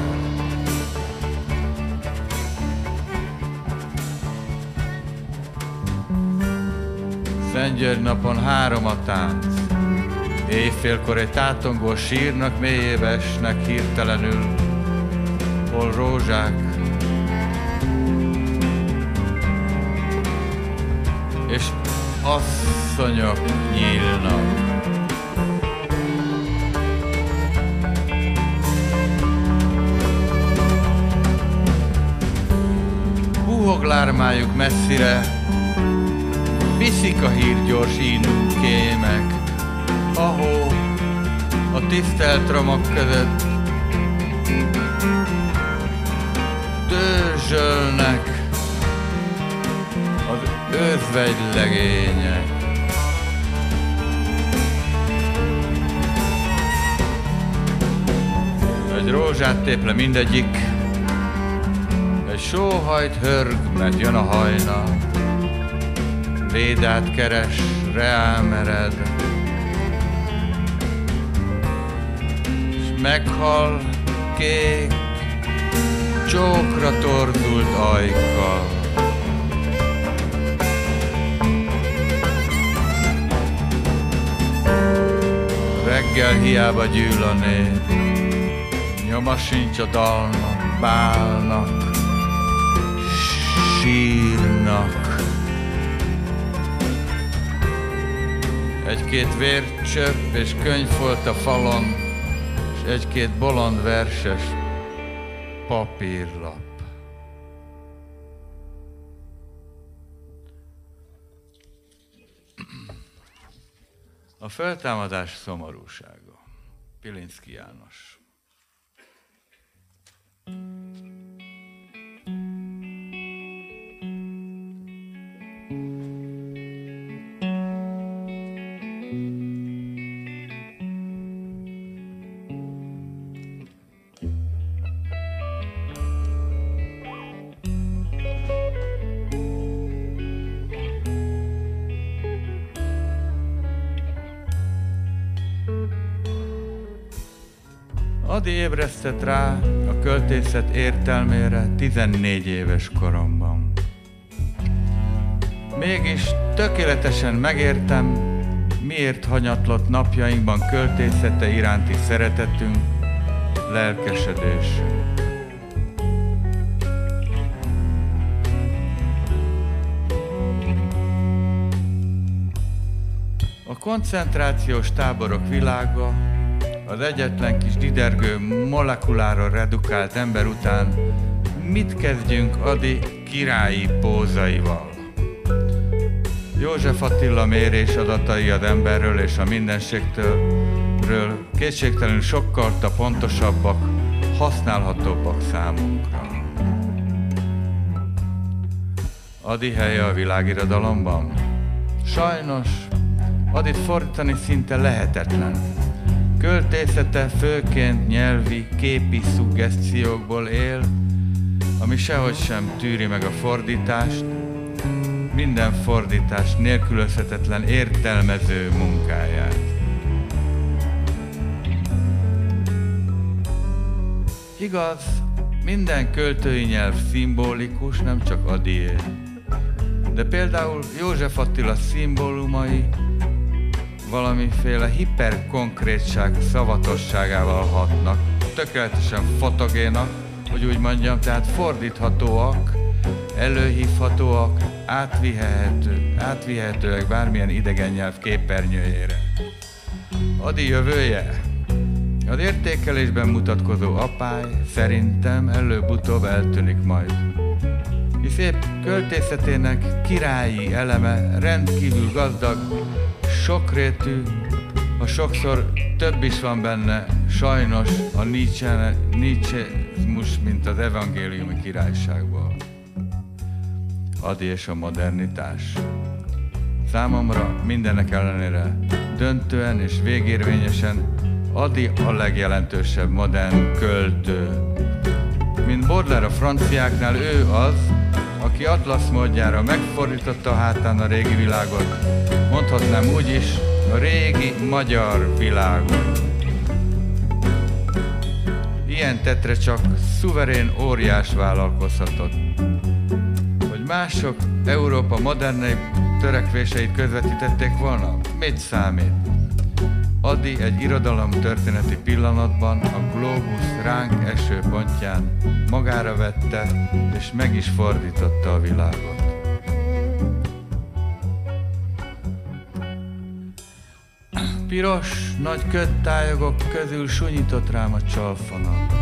Szentgyörgy napon három a tánc, éjfélkor egy tátongó sírnak mélyébe esnek hirtelenül, hol rózsák és asszonyok nyílnak. Húhog lármájuk messzire, viszik a hír gyors ínú kémek, ahó a tisztelt romok között dőzsölnek az özvegylegények. Egy rózsát tép le mindegyik, egy sóhajt hörg, mert jön a hajnal, Védát keres, reálmered, s meghal kék, csókra torzult ajkkal. Reggel hiába gyűl a nép, nyoma sincs a dalnak, bálnak, sírnak. Egy-két vércsöpp és könyvfolt a falon, és egy-két bolond verses papírlap. A feltámadás szomorúsága. Pilinszky János. Adi ébresztett rá a költészet értelmére tizennégy éves koromban. Mégis tökéletesen megértem, miért hanyatlott napjainkban költészete iránti szeretetünk, lelkesedésünk. A koncentrációs táborok világa, az egyetlen kis didergő molekulára redukált ember után mit kezdjünk Adi királyi pózaival? József Attila mérés adatai az emberről és a mindenségtől kétségtelenül sokkal pontosabbak, használhatóbbak számunkra. Adi helye a világirodalomban? Sajnos, Adit fordítani szinte lehetetlen. Költészete főként nyelvi, képi szuggesztiókból él, ami sehogy sem tűri meg a fordítást, minden fordítás nélkülözhetetlen értelmező munkáját. Igaz, minden költői nyelv szimbolikus, nem csak Adié. De például József Attila szimbólumai valamiféle hiperkonkrétság szavatosságával hatnak, tökéletesen fotogénak, hogy úgy mondjam, tehát fordíthatóak, előhívhatóak, átvihető, átvihetőek bármilyen idegen nyelv képernyőjére. Adi jövője? Az értékelésben mutatkozó apály szerintem előbb-utóbb eltűnik majd. Hisz épp költészetének királyi eleme rendkívül gazdag, sokrétű, ha sokszor több is van benne, sajnos a nietzscheizmus, mint az evangéliumi királyságból. Adi és a modernitás. Számomra mindenek ellenére döntően és végérvényesen Adi a legjelentősebb modern költő. Mint Baudelaire a franciáknál, ő az, aki atlasz módjára megfordította a hátán a régi világot, mondhatnám úgy is, a régi magyar világot. Ilyen tettre csak szuverén óriás vállalkozhatott. Hogy mások Európa modernebb törekvéseit közvetítették volna, mit számít? Adi egy irodalomtörténeti pillanatban a glóbusz ránk eső pontján magára vette, és meg is fordította a világot. Piros, nagy köttályogok közül sunyított rám a csalfanat.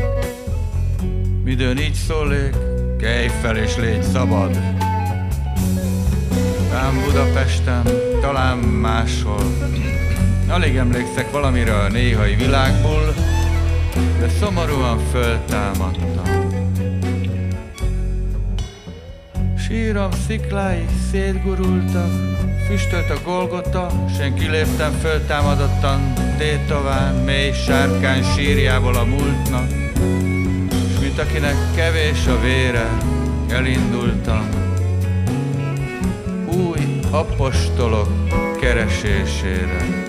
Midőn így szólék, kelj fel és légy szabad. Ám Budapesten, talán máshol. Alig emlékszek valamire a néhai világból, de szomorúan föltámadtam. Sírom sziklái szétgurultak, füstölt a Golgota, s én kiléptem föltámadottan, tétován, mély sárkány sírjából a múltnak, s mint akinek kevés a vére, elindultam új apostolok keresésére.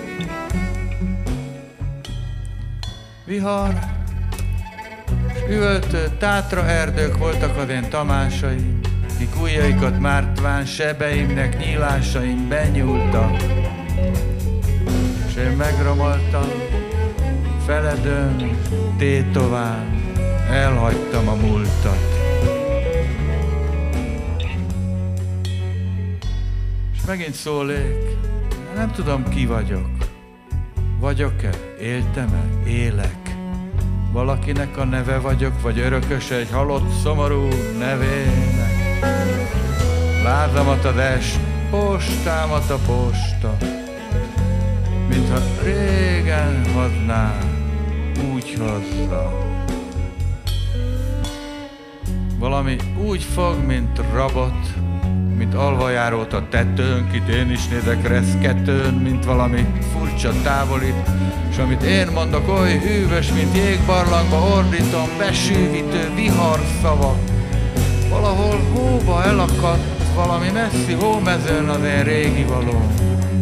Vihar s üvöltő tátra erdők voltak az én tamásaim, kik ujjaikat mártván sebeimnek nyílásaim benyúltak, s én megromoltam, feledőn, tétován, elhagytam a múltat. És megint szólék, nem tudom, ki vagyok. Vagyok-e? Éltem-e? Élek. Valakinek a neve vagyok, vagy örököse egy halott, szomorú nevének. Lázamat az est, postámat a posta, mintha régen hozná, úgy hozza. Valami úgy fog, mint rabot, mint alvajárót a tetőn, kit én is nézek reszketőn, mint valami furcsa távolít, s amit én mondok, oly hűvös, mint jégbarlangba ordítom, besűvítő viharszavak. Valahol hóba elakadt, valami messzi hómezőn az én régi valóm.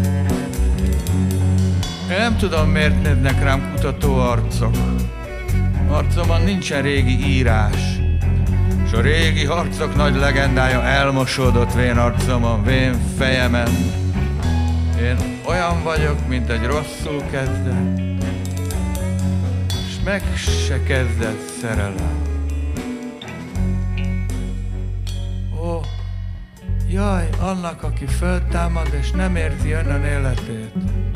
Én nem tudom, miért néznek rám kutató arcok. Arcomon nincsen régi írás, s a régi harcok nagy legendája elmosódott vén arcomon, vén fejemen. Én olyan vagyok, mint egy rosszul kezdett, s meg se kezdett szerelem. Ó, jaj, annak, aki föltámad, és nem érzi önnön életét.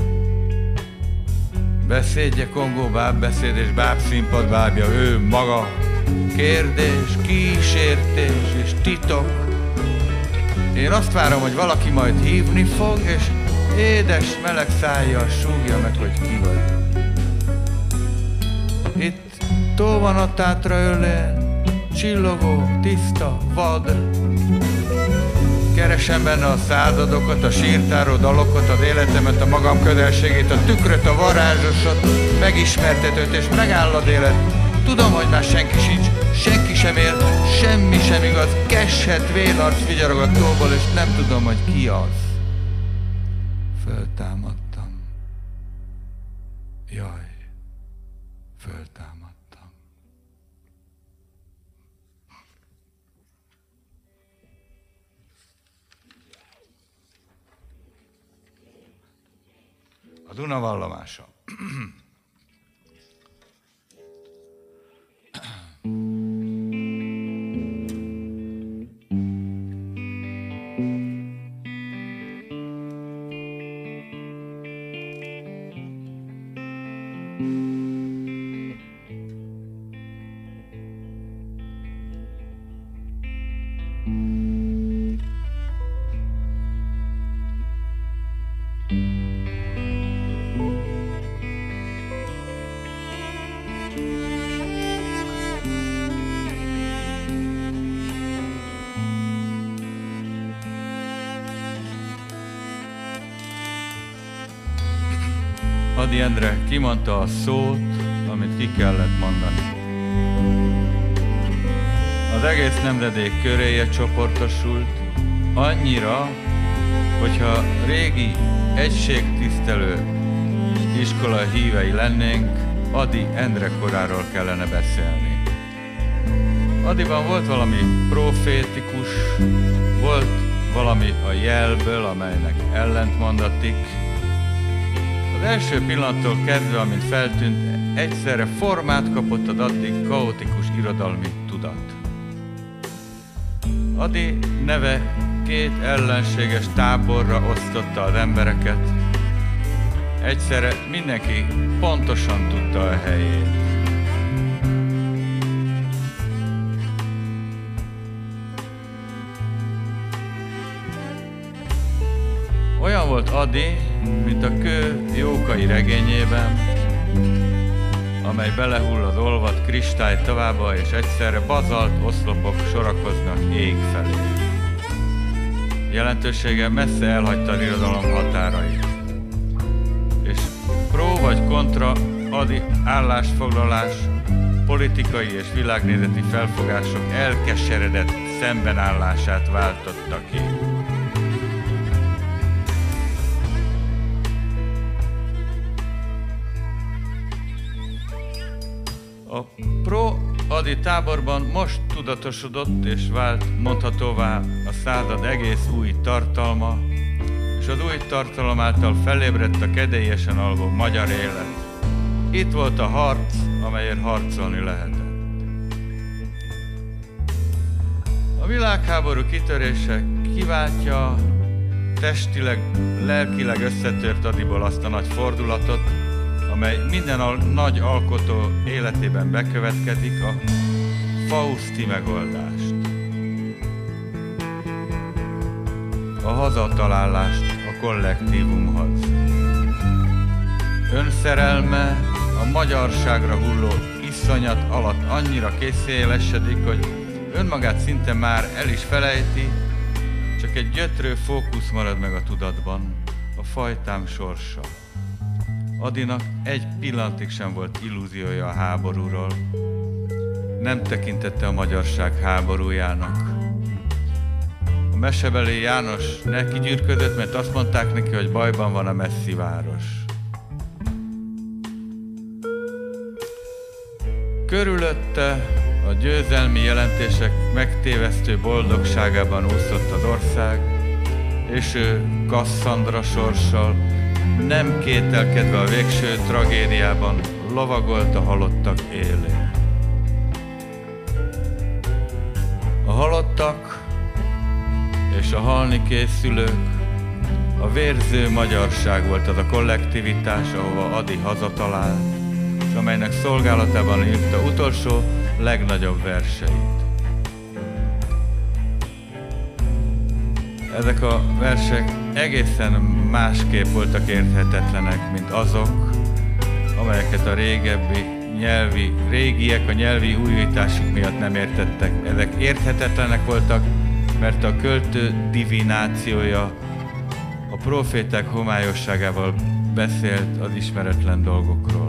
Beszédje Kongó bábbeszéd, és bábszínpad bábja ő maga. Kérdés, kísértés és titok. Én azt várom, hogy valaki majd hívni fog, és édes meleg szájjal súgja meg, hogy ki vagy. Itt tó van a Tátra ölén, csillogó, tiszta, vad. Keresem benne a századokat, a sírtáró dalokat, az életemet, a magam közelségét, a tükröt, a varázsosat, megismertetőt, és megáll az élet. Tudom, hogy már senki sincs, senki sem él, semmi sem igaz, keshet vénarc vigyarog a tóból, és nem tudom, hogy ki az. Föltámadtam. Jaj, föltámadtam. A Duna vallomása. Ady Endre kimondta a szót, amit ki kellett mondani. Az egész nemzedék köréje csoportosult, annyira, hogyha régi egységtisztelő iskola hívei lennénk, Ady Endre koráról kellene beszélni. Adyban volt valami profétikus, volt valami a jelből, amelynek ellentmondatik. Az első pillanattól kezdve, amint feltűnt, egyszerre formát kapott az addig kaotikus irodalmi tudat. Ady neve két ellenséges táborra osztotta az embereket. Egyszerre mindenki pontosan tudta a helyét. Olyan volt Ady, mint a kő Jókai regényében, amely belehull az olvadt kristály tavába, és egyszerre bazalt oszlopok sorakoznak ég felé. Jelentősége messze elhagyta az irodalom határait. És pró vagy kontra Ady állásfoglalás, politikai és világnézeti felfogások elkeseredett szembenállását váltotta ki. A pro-Ady táborban most tudatosodott és vált mondhatóvá a század egész új tartalma, és az új tartalom által felébredt a kedélyesen alvó magyar élet. Itt volt a harc, amelyért harcolni lehetett. A világháború kitörése kiváltja testileg, lelkileg összetört Adyból azt a nagy fordulatot, amely minden a nagy alkotó életében bekövetkezik, a fauszti megoldást. A hazatalálást a kollektívumhoz. Önszerelme a magyarságra hulló iszonyat alatt annyira készsélesedik, hogy önmagát szinte már el is felejti, csak egy gyötrő fókusz marad meg a tudatban, a fajtám sorsa. Adynak egy pillanatig sem volt illúziója a háborúról. Nem tekintette a magyarság háborújának. A mesebeli János neki gyűrködött, mert azt mondták neki, hogy bajban van a messzi város. Körülötte a győzelmi jelentések megtévesztő boldogságában úszott az ország, és ő Kasszandra sorssal, nem kételkedve a végső tragédiában lovagolt a halottak élén. A halottak és a halni készülők, a vérző magyarság volt az a kollektivitás, ahova Ady hazatalált, és amelynek szolgálatában írta utolsó, legnagyobb verseit. Ezek a versek egészen másképp voltak érthetetlenek, mint azok, amelyeket a régebbi nyelvi, régiek a nyelvi újításuk miatt nem értettek. Ezek érthetetlenek voltak, mert a költő divinációja a proféták homályosságával beszélt az ismeretlen dolgokról.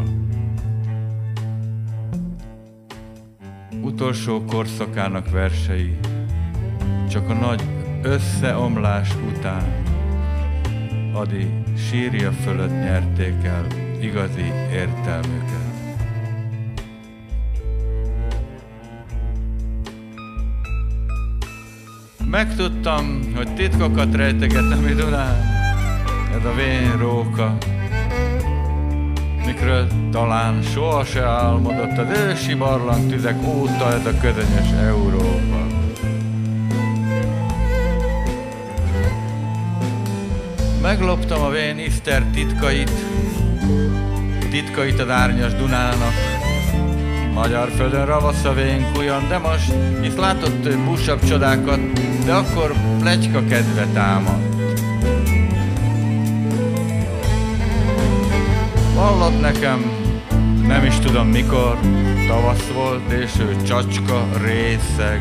Utolsó korszakának versei csak a nagy összeomlás után Ady sírja fölött nyerték el igazi értelmüket. Megtudtam, hogy titkokat rejteget a mi Dunán, ez a vén róka, mikről talán soha se álmodott az ősi barlangtüzek óta ez a közönyös Európa. Megloptam a vén iszter titkait, titkait az árnyas Dunának. Magyar földön ravasz a vén kujon, de most hisz látott ő búsabb csodákat, de akkor pletyka kedve támadt. Vallott nekem, nem is tudom mikor, tavasz volt, és ő csacska, részeg.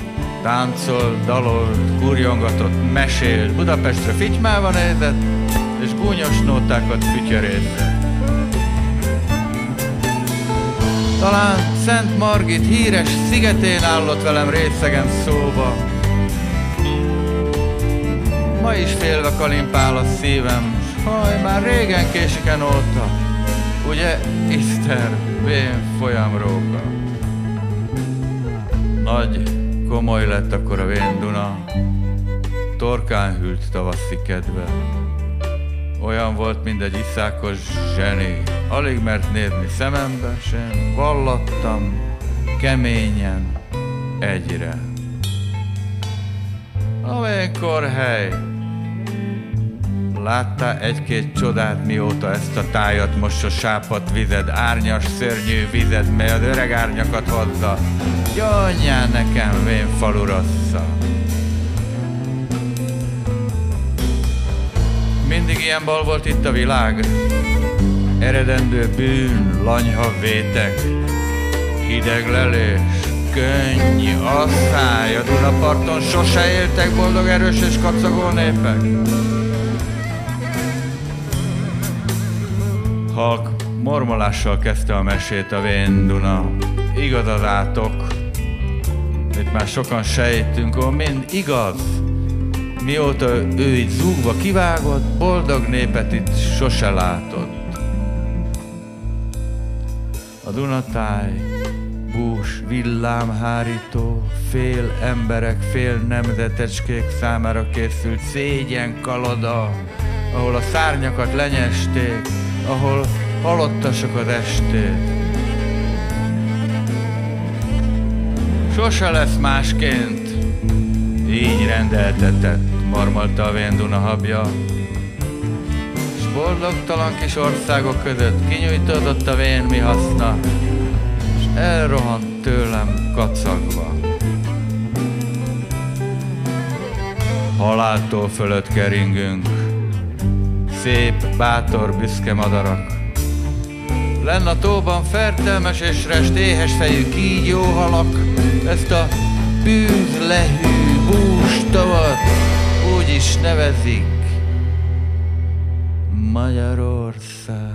Táncolt, dalolt, kurjongatott, mesélt, Budapestre fitymában nézett, és gúnyos nótákat fütyörészek. Talán Szent Margit híres szigetén állott velem részegen szóba. Ma is félve kalimpál a szívem, s haj, már régen késiken óta, ugye Iszter, vén folyamróka. Nagy, komoly lett akkor a vén Duna, torkán hűlt tavaszi kedve. Olyan volt, mint egy iszákos zseni, alig mert nézni szemembe, sem vallattam keményen egyre. A vén korhely, láttál egy-két csodát, mióta ezt a tájat most a sápadt vized, árnyas, szörnyű vized, mely az öreg árnyakat hozza. Gyonjál nekem, vén falu rassza! Mindig ilyen bal volt itt a világ, eredendő bűn, lanyha vétek, hideg lelés, könny, asszály, a Dunaparton sose éltek boldog, erős és kacagó népek. Halk mormolással kezdte a mesét a vén Duna. Igaz az átok, itt már sokan sejtünk, ó, mind igaz. Mióta ő itt zúgva kivágott, boldog népet itt sose látott. A Dunatáj, bús, villámhárító, fél emberek, fél nemzetecskék számára készült szégyen kaloda, ahol a szárnyakat lenyesték, ahol halottasok az estét. Sose lesz másként, így rendeltetett, marmolta a vén Duna habja, s boldogtalan kis országok között kinyújtódott a vén mi haszna, s elrohant tőlem kacagva. Haláltól fölött keringünk, szép, bátor, büszke madarak. Lenn a tóban fertelmes és rest, éhes fejű kígyó halak, ezt a bűz, lehű, bús tavat úgy is nevezik Magyarország.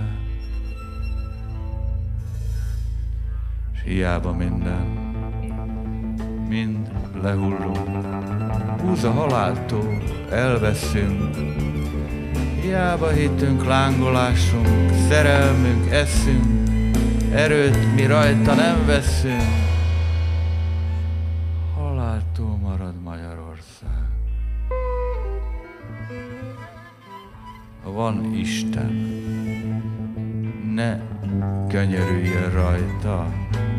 S hiába minden, mind lehullunk, húz a haláltól, elveszünk. Hiába hittünk, lángolásunk, szerelmünk, eszünk, erőt mi rajta nem veszünk. Haláltól marad Magyarország. Ha van Isten, ne könyörüljön rajta,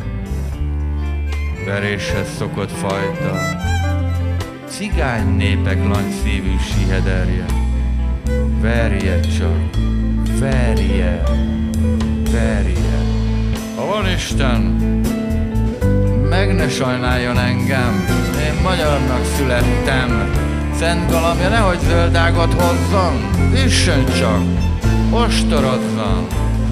veréshez szokott fajta, cigány népek langyszívű sihederje. Verje csak, verje, verje. Ha van Isten, meg ne sajnáljon engem, én magyarnak születtem. Szent galambja nehogy zöldágot hozzon, üssön csak, ostorozzon.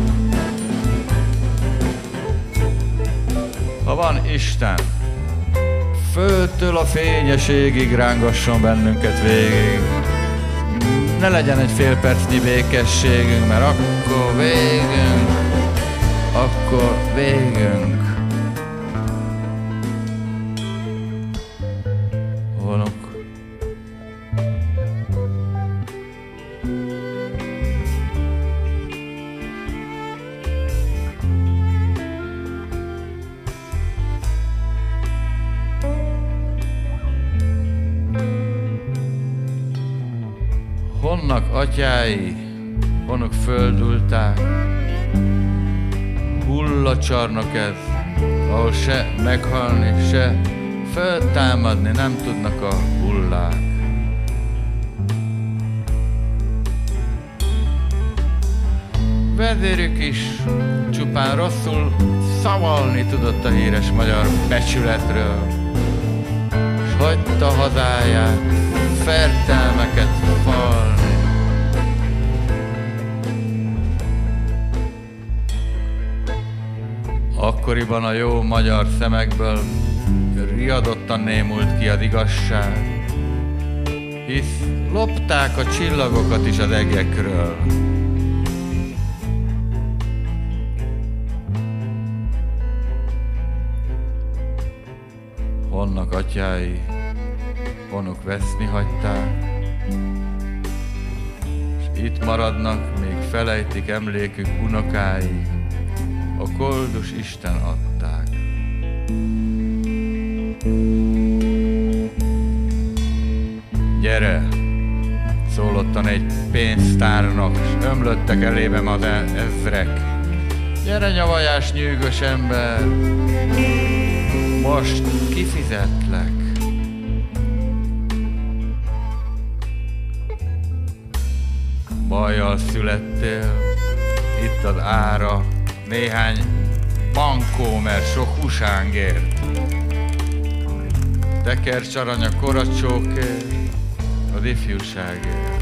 Ha van Isten, földtől a fényeségig rángasson bennünket végig. Ne legyen egy fél percnyi békességünk, mert akkor végünk, akkor végünk. Vanok. Honnak atyái, honok földülták, hullacsarnok ez, ahol se meghalni, se föltámadni nem tudnak a hullák. Vezérük is csupán rosszul szavalni tudott a híres magyar becsületről, s hagyta hazáját fertelmeket falni. Akkoriban a jó magyar szemekből riadottan némult ki az igazság, hisz lopták a csillagokat is az egekről. Honnak atyái, honuk veszni hagyták, s itt maradnak, még felejtik emlékük unokái, a koldus Isten adták. Gyere, szólottan egy pénztárnak, s ömlöttek elében az ezrek. Gyere, nyavajás nyűgös ember, most kifizetlek. Bajjal születtél, itt az ára, néhány bankó, mert sok húsángért. Tekercsarany a koracsókért, az ifjúságért.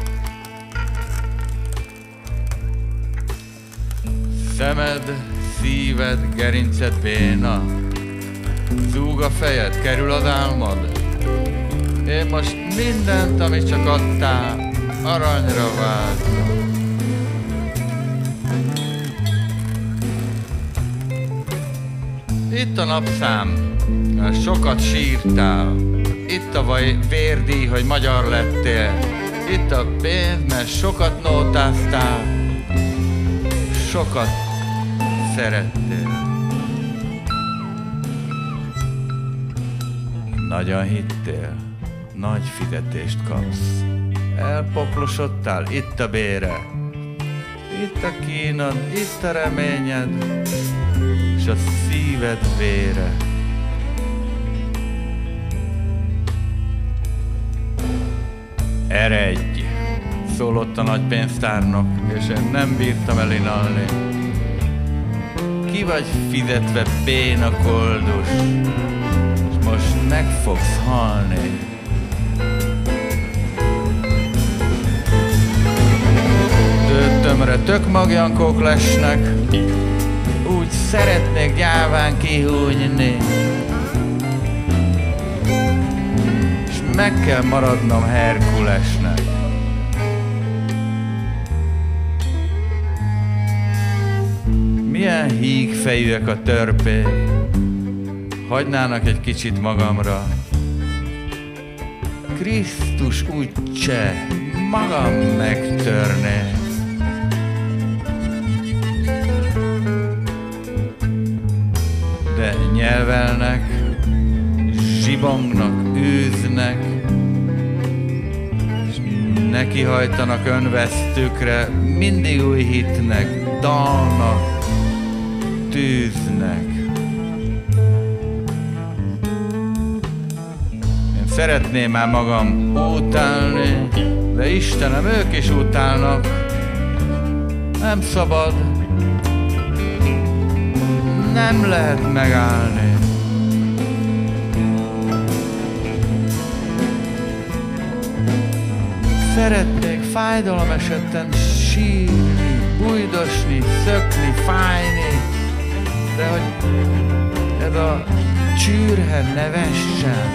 Szemed, szíved, gerinced béna, zúg a fejed, kerül az álmod. Én most mindent, amit csak adtál, aranyra váltom. Itt a napszám, mert sokat sírtál. Itt a vérdíj, hogy magyar lettél. Itt a pénz, mert sokat nótáztál. Sokat szerettél. Nagyon hittél, nagy fizetést kapsz. Elpoklosodtál, itt a bére. Itt a kínod, itt a reményed, s a szíved vére. Eredj, szólott a nagy pénztárnok, és én nem bírtam elinalni. Ki vagy fizetve, béna koldus, és most meg fogsz halni. Tömre tök magjankok lesnek, úgy szeretnék gyáván kihúnyni, és meg kell maradnom Herkulesnek. Milyen hígfejűek a törpék, hagynának egy kicsit magamra. Krisztus úgyse magam megtörné. De nyelvelnek, zsibongnak, űznek, és nekihajtanak önvesztőkre, mindig új hitnek, dalnak, tűznek. Én szeretném már magam utálni, de Istenem, ők is utálnak. Nem szabad, nem lehet megállni. Szeretnék fájdalom esetten sírni, bújdosni, szökni, fájni, de hogy ez a csűrhe ne vessen.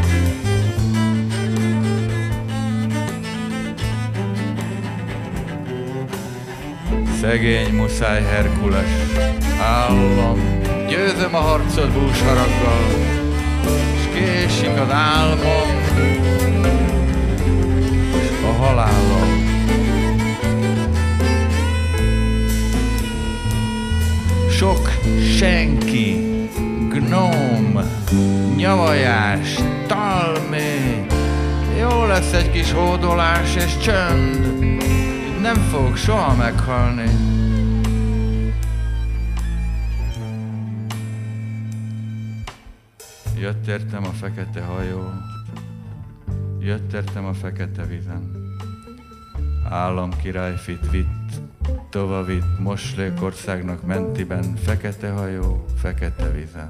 Szegény muszáj Herkules állam, győzöm a harcot búsharaggal, s késik az álmom, s a halálom. Sok senki, gnóm, nyavajás, talmé, jó lesz egy kis hódolás és csönd, nem fogok soha meghalni. Jött értem a fekete hajó, jött értem a fekete vizen. Államkirályfit vitt, tova vitt, Moslékországnak mentiben, fekete hajó, fekete vizen.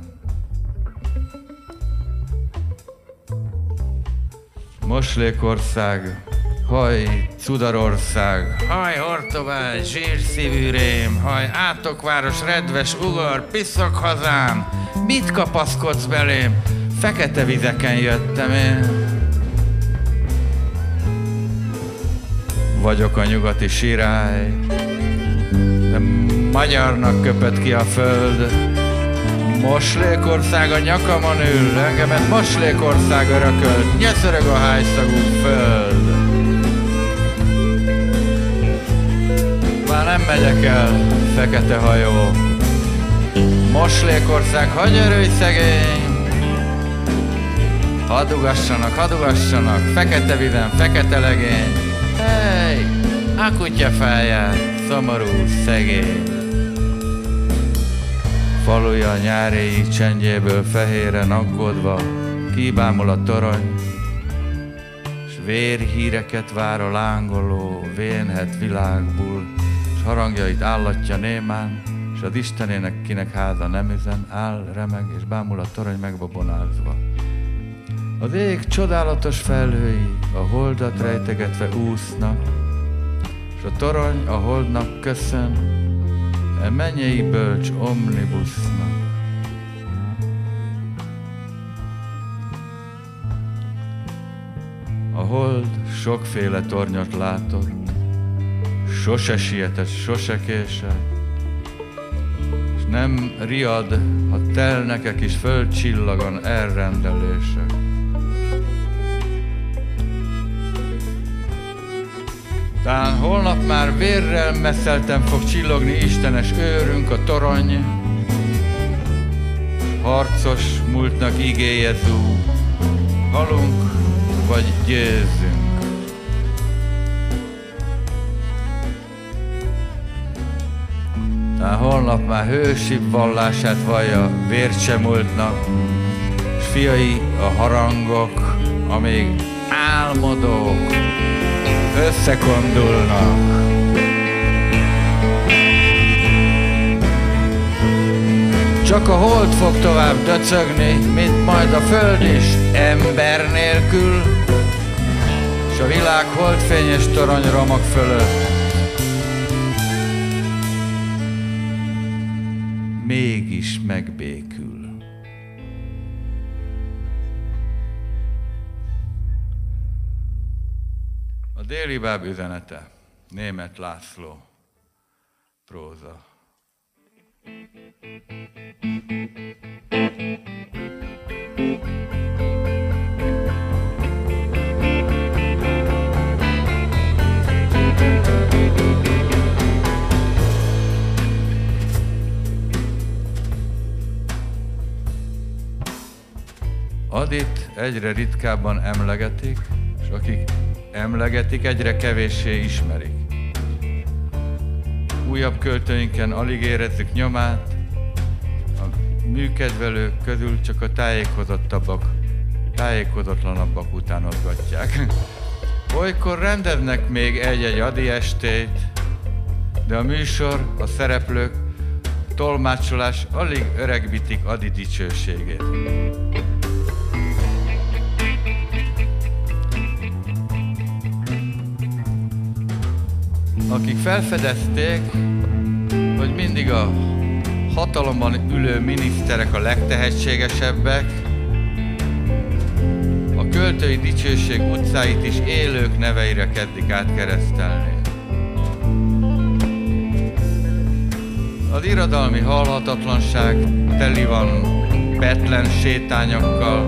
Moslékország, haj, Cudarország, haj, Hortobágy, zsírszívű rém, haj, Átokváros, redves ugor, piszok hazám, mit kapaszkodsz belém? Fekete vizeken jöttem én. vagyok a nyugati sirály, de magyarnak köpött ki a föld. Moslékország a nyakamon ül, engemet Moslékország örökölt, nyeszörög a hájszagú föld. Már nem megyek el, fekete hajó, Moslékország, hagy örülj szegény. Hadd ugassanak, hadd ugassanak, fekete vizen, fekete legény. Hey, a kutya fáját, szomorú szegény. Faluja nyári csendjéből fehéren aggódva kibámul a torony, s vérhíreket vár a lángoló, vénhet világból, s harangjait állatja némán, s az Istenének, kinek háza nem üzen, áll, remeg, és bámul a torony megbabonázva. Az ég csodálatos felhői a holdat rejtegetve úsznak, s a torony a holdnak köszön, e mennyei bölcs omnibusznak. A hold sokféle tornyot látott, sose sietett, sose késett, s nem riad, ha telnek e kis földcsillagon elrendelések. Tán holnap már vérrel messzelten fog csillogni istenes őrünk, a torony. Harcos múltnak igéje zúg, halunk vagy győzünk. Tán holnap már hősibb vallását vallja vércsemúltnak, s fiai a harangok, amíg álmodók összekondulnak. Csak a hold fog tovább döcögni, mint majd a föld is, ember nélkül, s a világ holdfényes toronyromok fölött mégis megbékül. A déli báb üzenete, Németh László, próza. Adit egyre ritkábban emlegetik, és akik emlegetik, egyre kevéssé ismerik. Újabb költőinken alig érezzük nyomát, a műkedvelők közül csak a tájékozottabbak, tájékozatlanabbak utánozgatják. Olykor rendeznek még egy-egy Adi estét, de a műsor, a szereplők, a tolmácsolás alig öregbítik Adi dicsőségét. Akik felfedezték, hogy mindig a hatalomban ülő miniszterek a legtehetségesebbek, a költői dicsőség utcáit is élők neveire kezdik átkeresztelni. Az irodalmi halhatatlanság teli van betlen sétányokkal,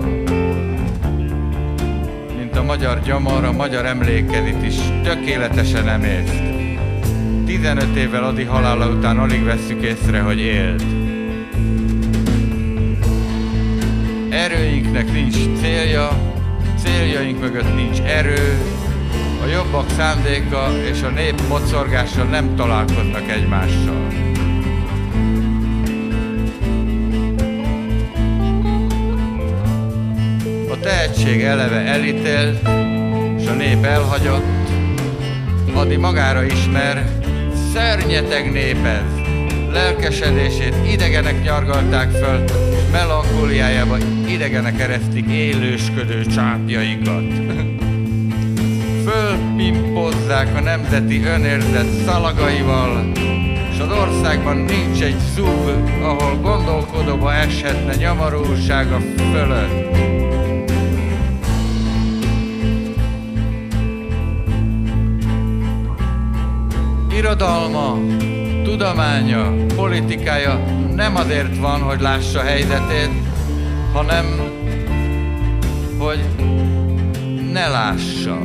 mint a magyar gyomor, a magyar emlékezet is tökéletesen emészt. tizenöt évvel Adi halála után alig vesszük észre, hogy élt. Erőinknek nincs célja, céljaink mögött nincs erő, a jobbak szándéka és a nép mocorgása nem találkoznak egymással. A tehetség eleve elítélt, és a nép elhagyott. Adi magára ismer, szörnyeteg nép ez. Lelkesedését idegenek nyargalták föl, melankóliájába idegenek eresztik élősködő csápjaikat. Fölpimpozzák a nemzeti önérzet szalagaival, s az országban nincs egy szúg, ahol gondolkodóba eshetne nyomorúsága fölött. Irodalma, tudománya, politikája nem azért van, hogy lássa helyzetét, hanem hogy ne lássa.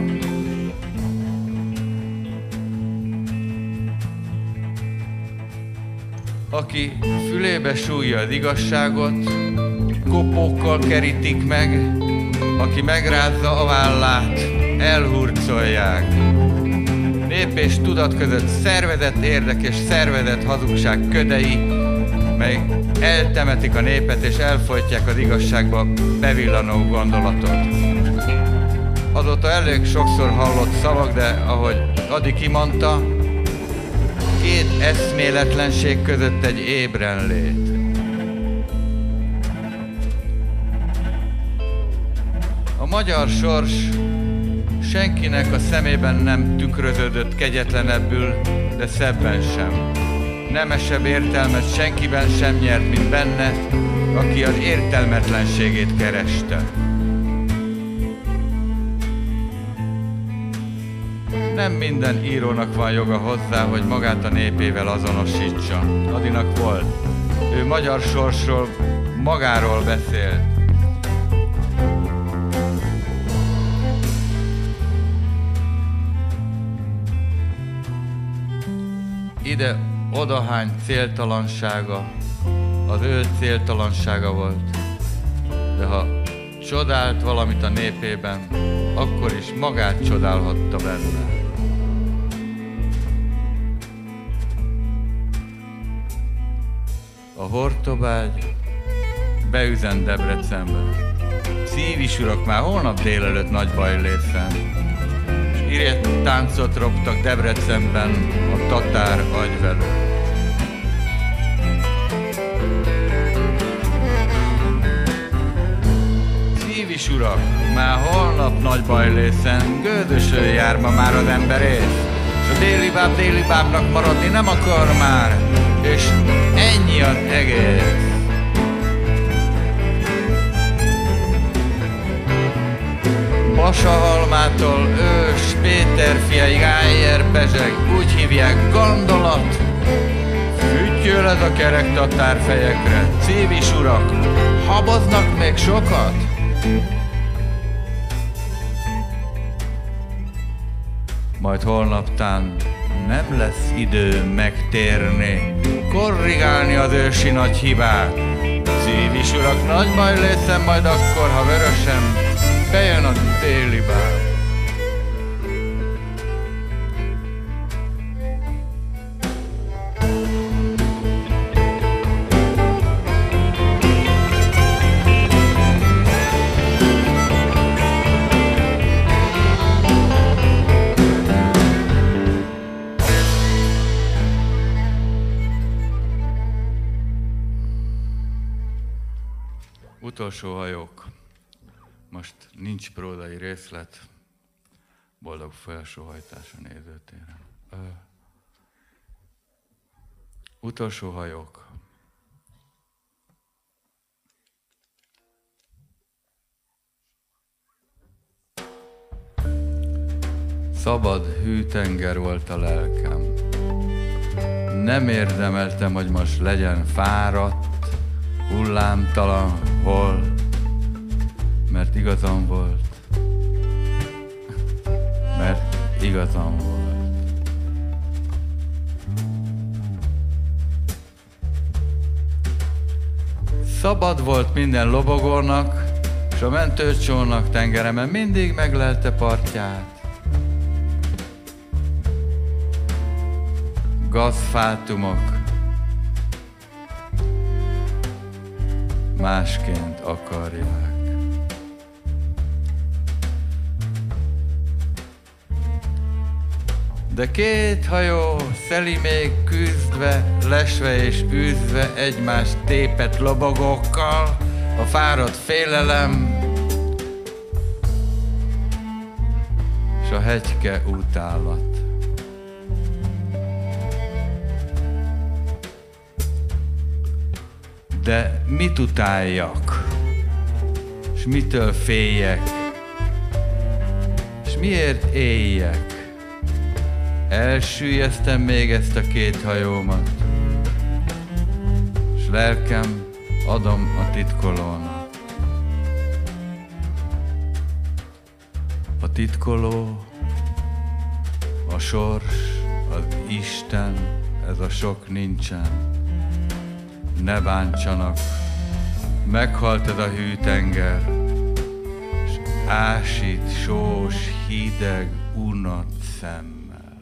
Aki fülébe sújja az igazságot, kopókkal kerítik meg, aki megrázza a vállát, elhurcolják. Nép és tudat között szervezett érdek és szervezett hazugság ködei, mely eltemetik a népet és elfojtják az igazságba bevillanó gondolatot. Azóta elég sokszor hallott szavak, de ahogy Adi kimondta, két eszméletlenség között egy ébrenlét. A magyar sors senkinek a szemében nem tükröződött kegyetlenebbül, de szebben sem. Nemesebb értelmet senkiben sem nyert, mint benne, aki az értelmetlenségét kereste. Nem minden írónak van joga hozzá, hogy magát a népével azonosítsa. Adinak volt. Ő magyar sorsról, magáról beszélt. Ide odahány céltalansága az ő céltalansága volt, de ha csodált valamit a népében, akkor is magát csodálhatta benne. A Hortobágy beüzen Debrecenbe. Szívis urak, már holnap délelőtt nagy baj lészen. És irigy táncot roptak Debrecenben a tatár agyvelő. Szívis urak, már holnap nagy baj lészen, gődösön jár ma már az emberész. És a déli báb déli bábnak maradni nem akar már, és ennyi az egész. Basahalmától Ős Péter fiaig Ájer Bezseg, úgy hívják gondolat. Fütyöl ez a kerek tatárfejekre, szívis urak, haboznak még sokat? Majd holnaptán nem lesz idő megtérni, korrigálni az ősi nagy hibát. Szívis urak, nagy baj lészen majd akkor, ha vörösen bejön a déli báb. Utolsó hajók. Most nincs pródai részlet. Boldog felsóhajtás a nézőtéren. Ö. Utolsó hajók. Szabad, hű tenger volt a lelkem. Nem érdemeltem, hogy most legyen fáradt, hullámtalan hol, mert igazam volt, mert igazam volt. Szabad volt minden lobogónak, s a mentőcsónak tengeremen mindig meglelte partját. Gazfátumok másként akarják. De két hajó szeli még küzdve, lesve és űzve egymást tépett lobogókkal, a fáradt félelem s a hegyke utálat. De mit utáljak? S mitől féljek? S miért éljek? elsüllyesztem még ezt a két hajómat, s lelkem adom a titkolónak. A titkoló, a sors, az Isten, ez a sok nincsen. Ne bántsanak, meghalt ez a hű tenger, s ásít sós, hideg, unott szemmel.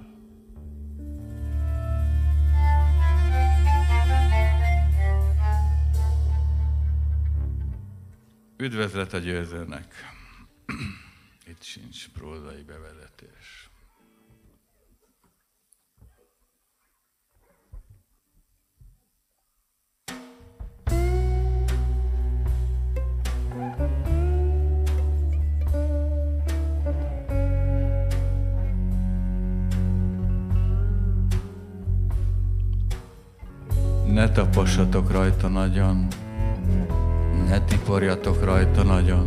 Üdvözlet a győzőnek! Itt sincs prózai bevezetés. Ne tapassatok rajta nagyon, ne tiporjatok rajta nagyon.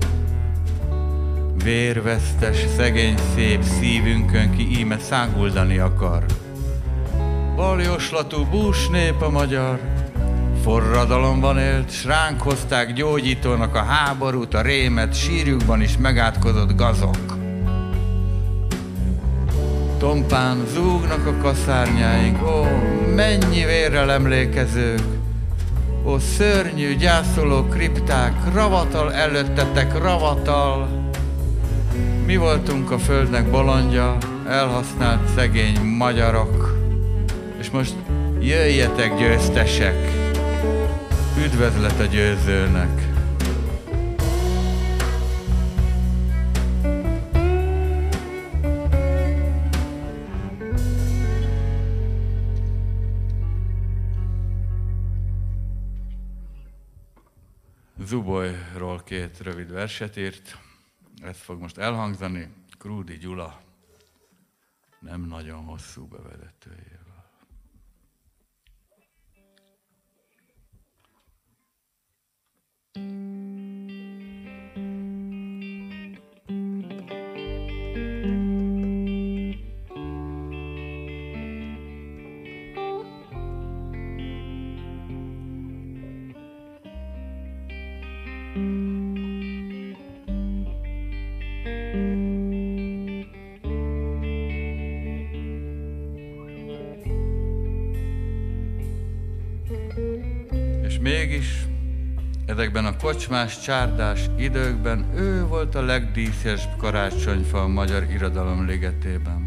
Vérvesztes, szegény, szép szívünkön ki íme száguldani akar. Baljoslatú bús nép a magyar, forradalomban élt, s ránk hozták gyógyítónak a háborút, a rémet, sírjukban is megátkozott gazok. Tompán zúgnak a kaszárnyáink, ó, mennyi vérrel emlékezők, ó, szörnyű, gyászoló kripták, ravatal előttetek, ravatal. Mi voltunk a földnek bolondja, elhasznált szegény magyarok, és most jöjjetek győztesek, üdvözlet a győzőnek. Zubolyról két rövid verset írt, ez fog most elhangzani Krúdy Gyula nem nagyon hosszú bevezetőjével. És mégis ezekben a kocsmás, csárdás időkben ő volt a legdíszesebb karácsonyfa a magyar irodalom ligetében.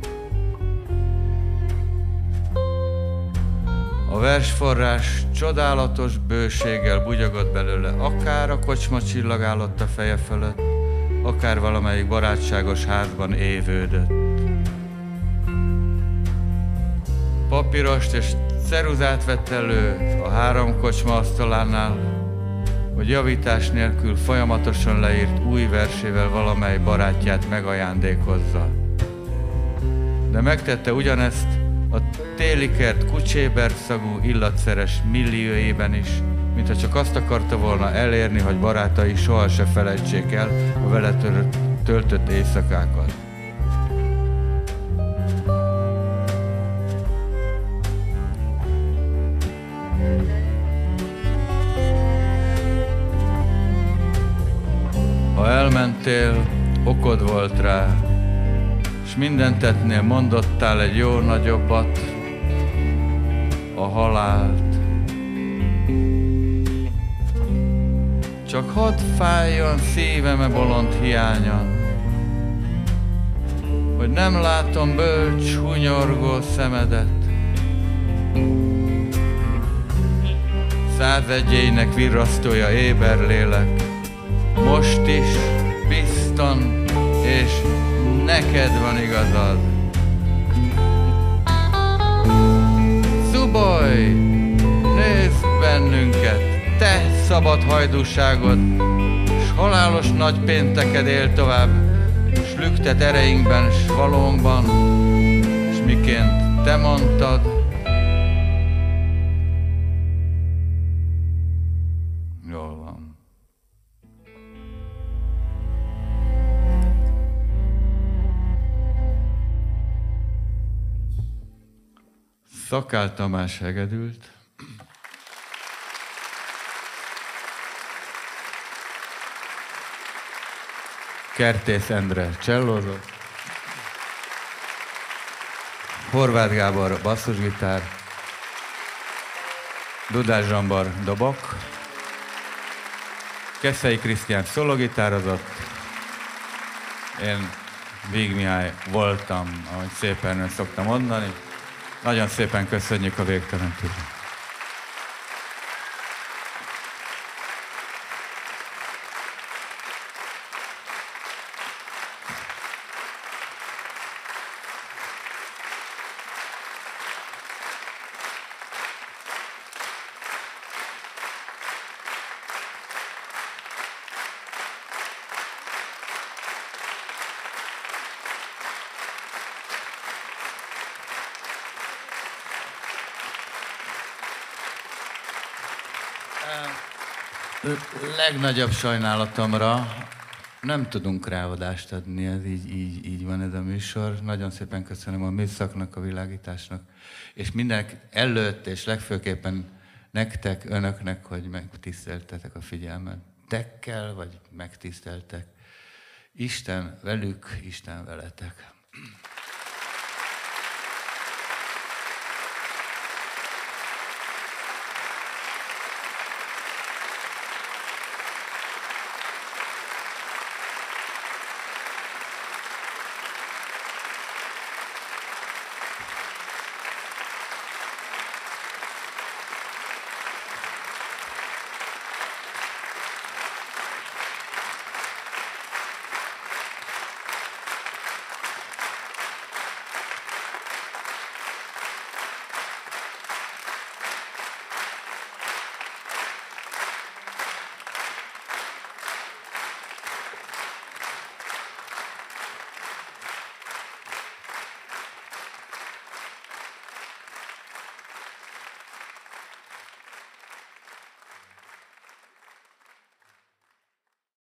A versforrás csodálatos bőséggel bugyogott belőle, akár a kocsma csillagálott a feje fölött, akár valamelyik barátságos házban évődött. Papírost és ceruzát vett elő a három kocsma asztalánál, hogy javítás nélkül folyamatosan leírt új versével valamely barátját megajándékozza. De megtette ugyanezt a téli kert kucsébert szagú illatszeres milliójében is, mintha csak azt akarta volna elérni, hogy barátai soha se felejtsék el a vele töltött éjszakákat. Ha elmentél, okod volt rá, s minden tettnél mondottál egy jó nagyobbat, a halált. Csak hadd fájjon szívem-e bolond hiányon, hogy nem látom bölcs, hunyorgó szemedet. Százegyének virrasztója éber lélek, most is bizton, és neked van igazad. Zuboly, nézd bennünket, te szabad hajdúságod, s halálos nagy pénteked él tovább, s lüktet ereinkben, s valónkban, s miként te mondtad, jól van. Szakál Tamás hegedült. Kertész Endre csellózott. Horváth Gábor basszusgitár. Dudás Zsambar dobok. Keszei Krisztián szologitározott. Én Víg Mihály voltam, ahogy szépen szoktam mondani. Nagyon szépen köszönjük a végtelen türelmet. Legnagyobb sajnálatomra nem tudunk ráadást adni, ez így, így, így van ez a műsor. Nagyon szépen köszönöm a műszaknak, a világításnak, és mindenek előtt, és legfőképpen nektek, önöknek, hogy megtiszteltetek a figyelmetekkel, vagy megtiszteltek. Isten velük, Isten veletek.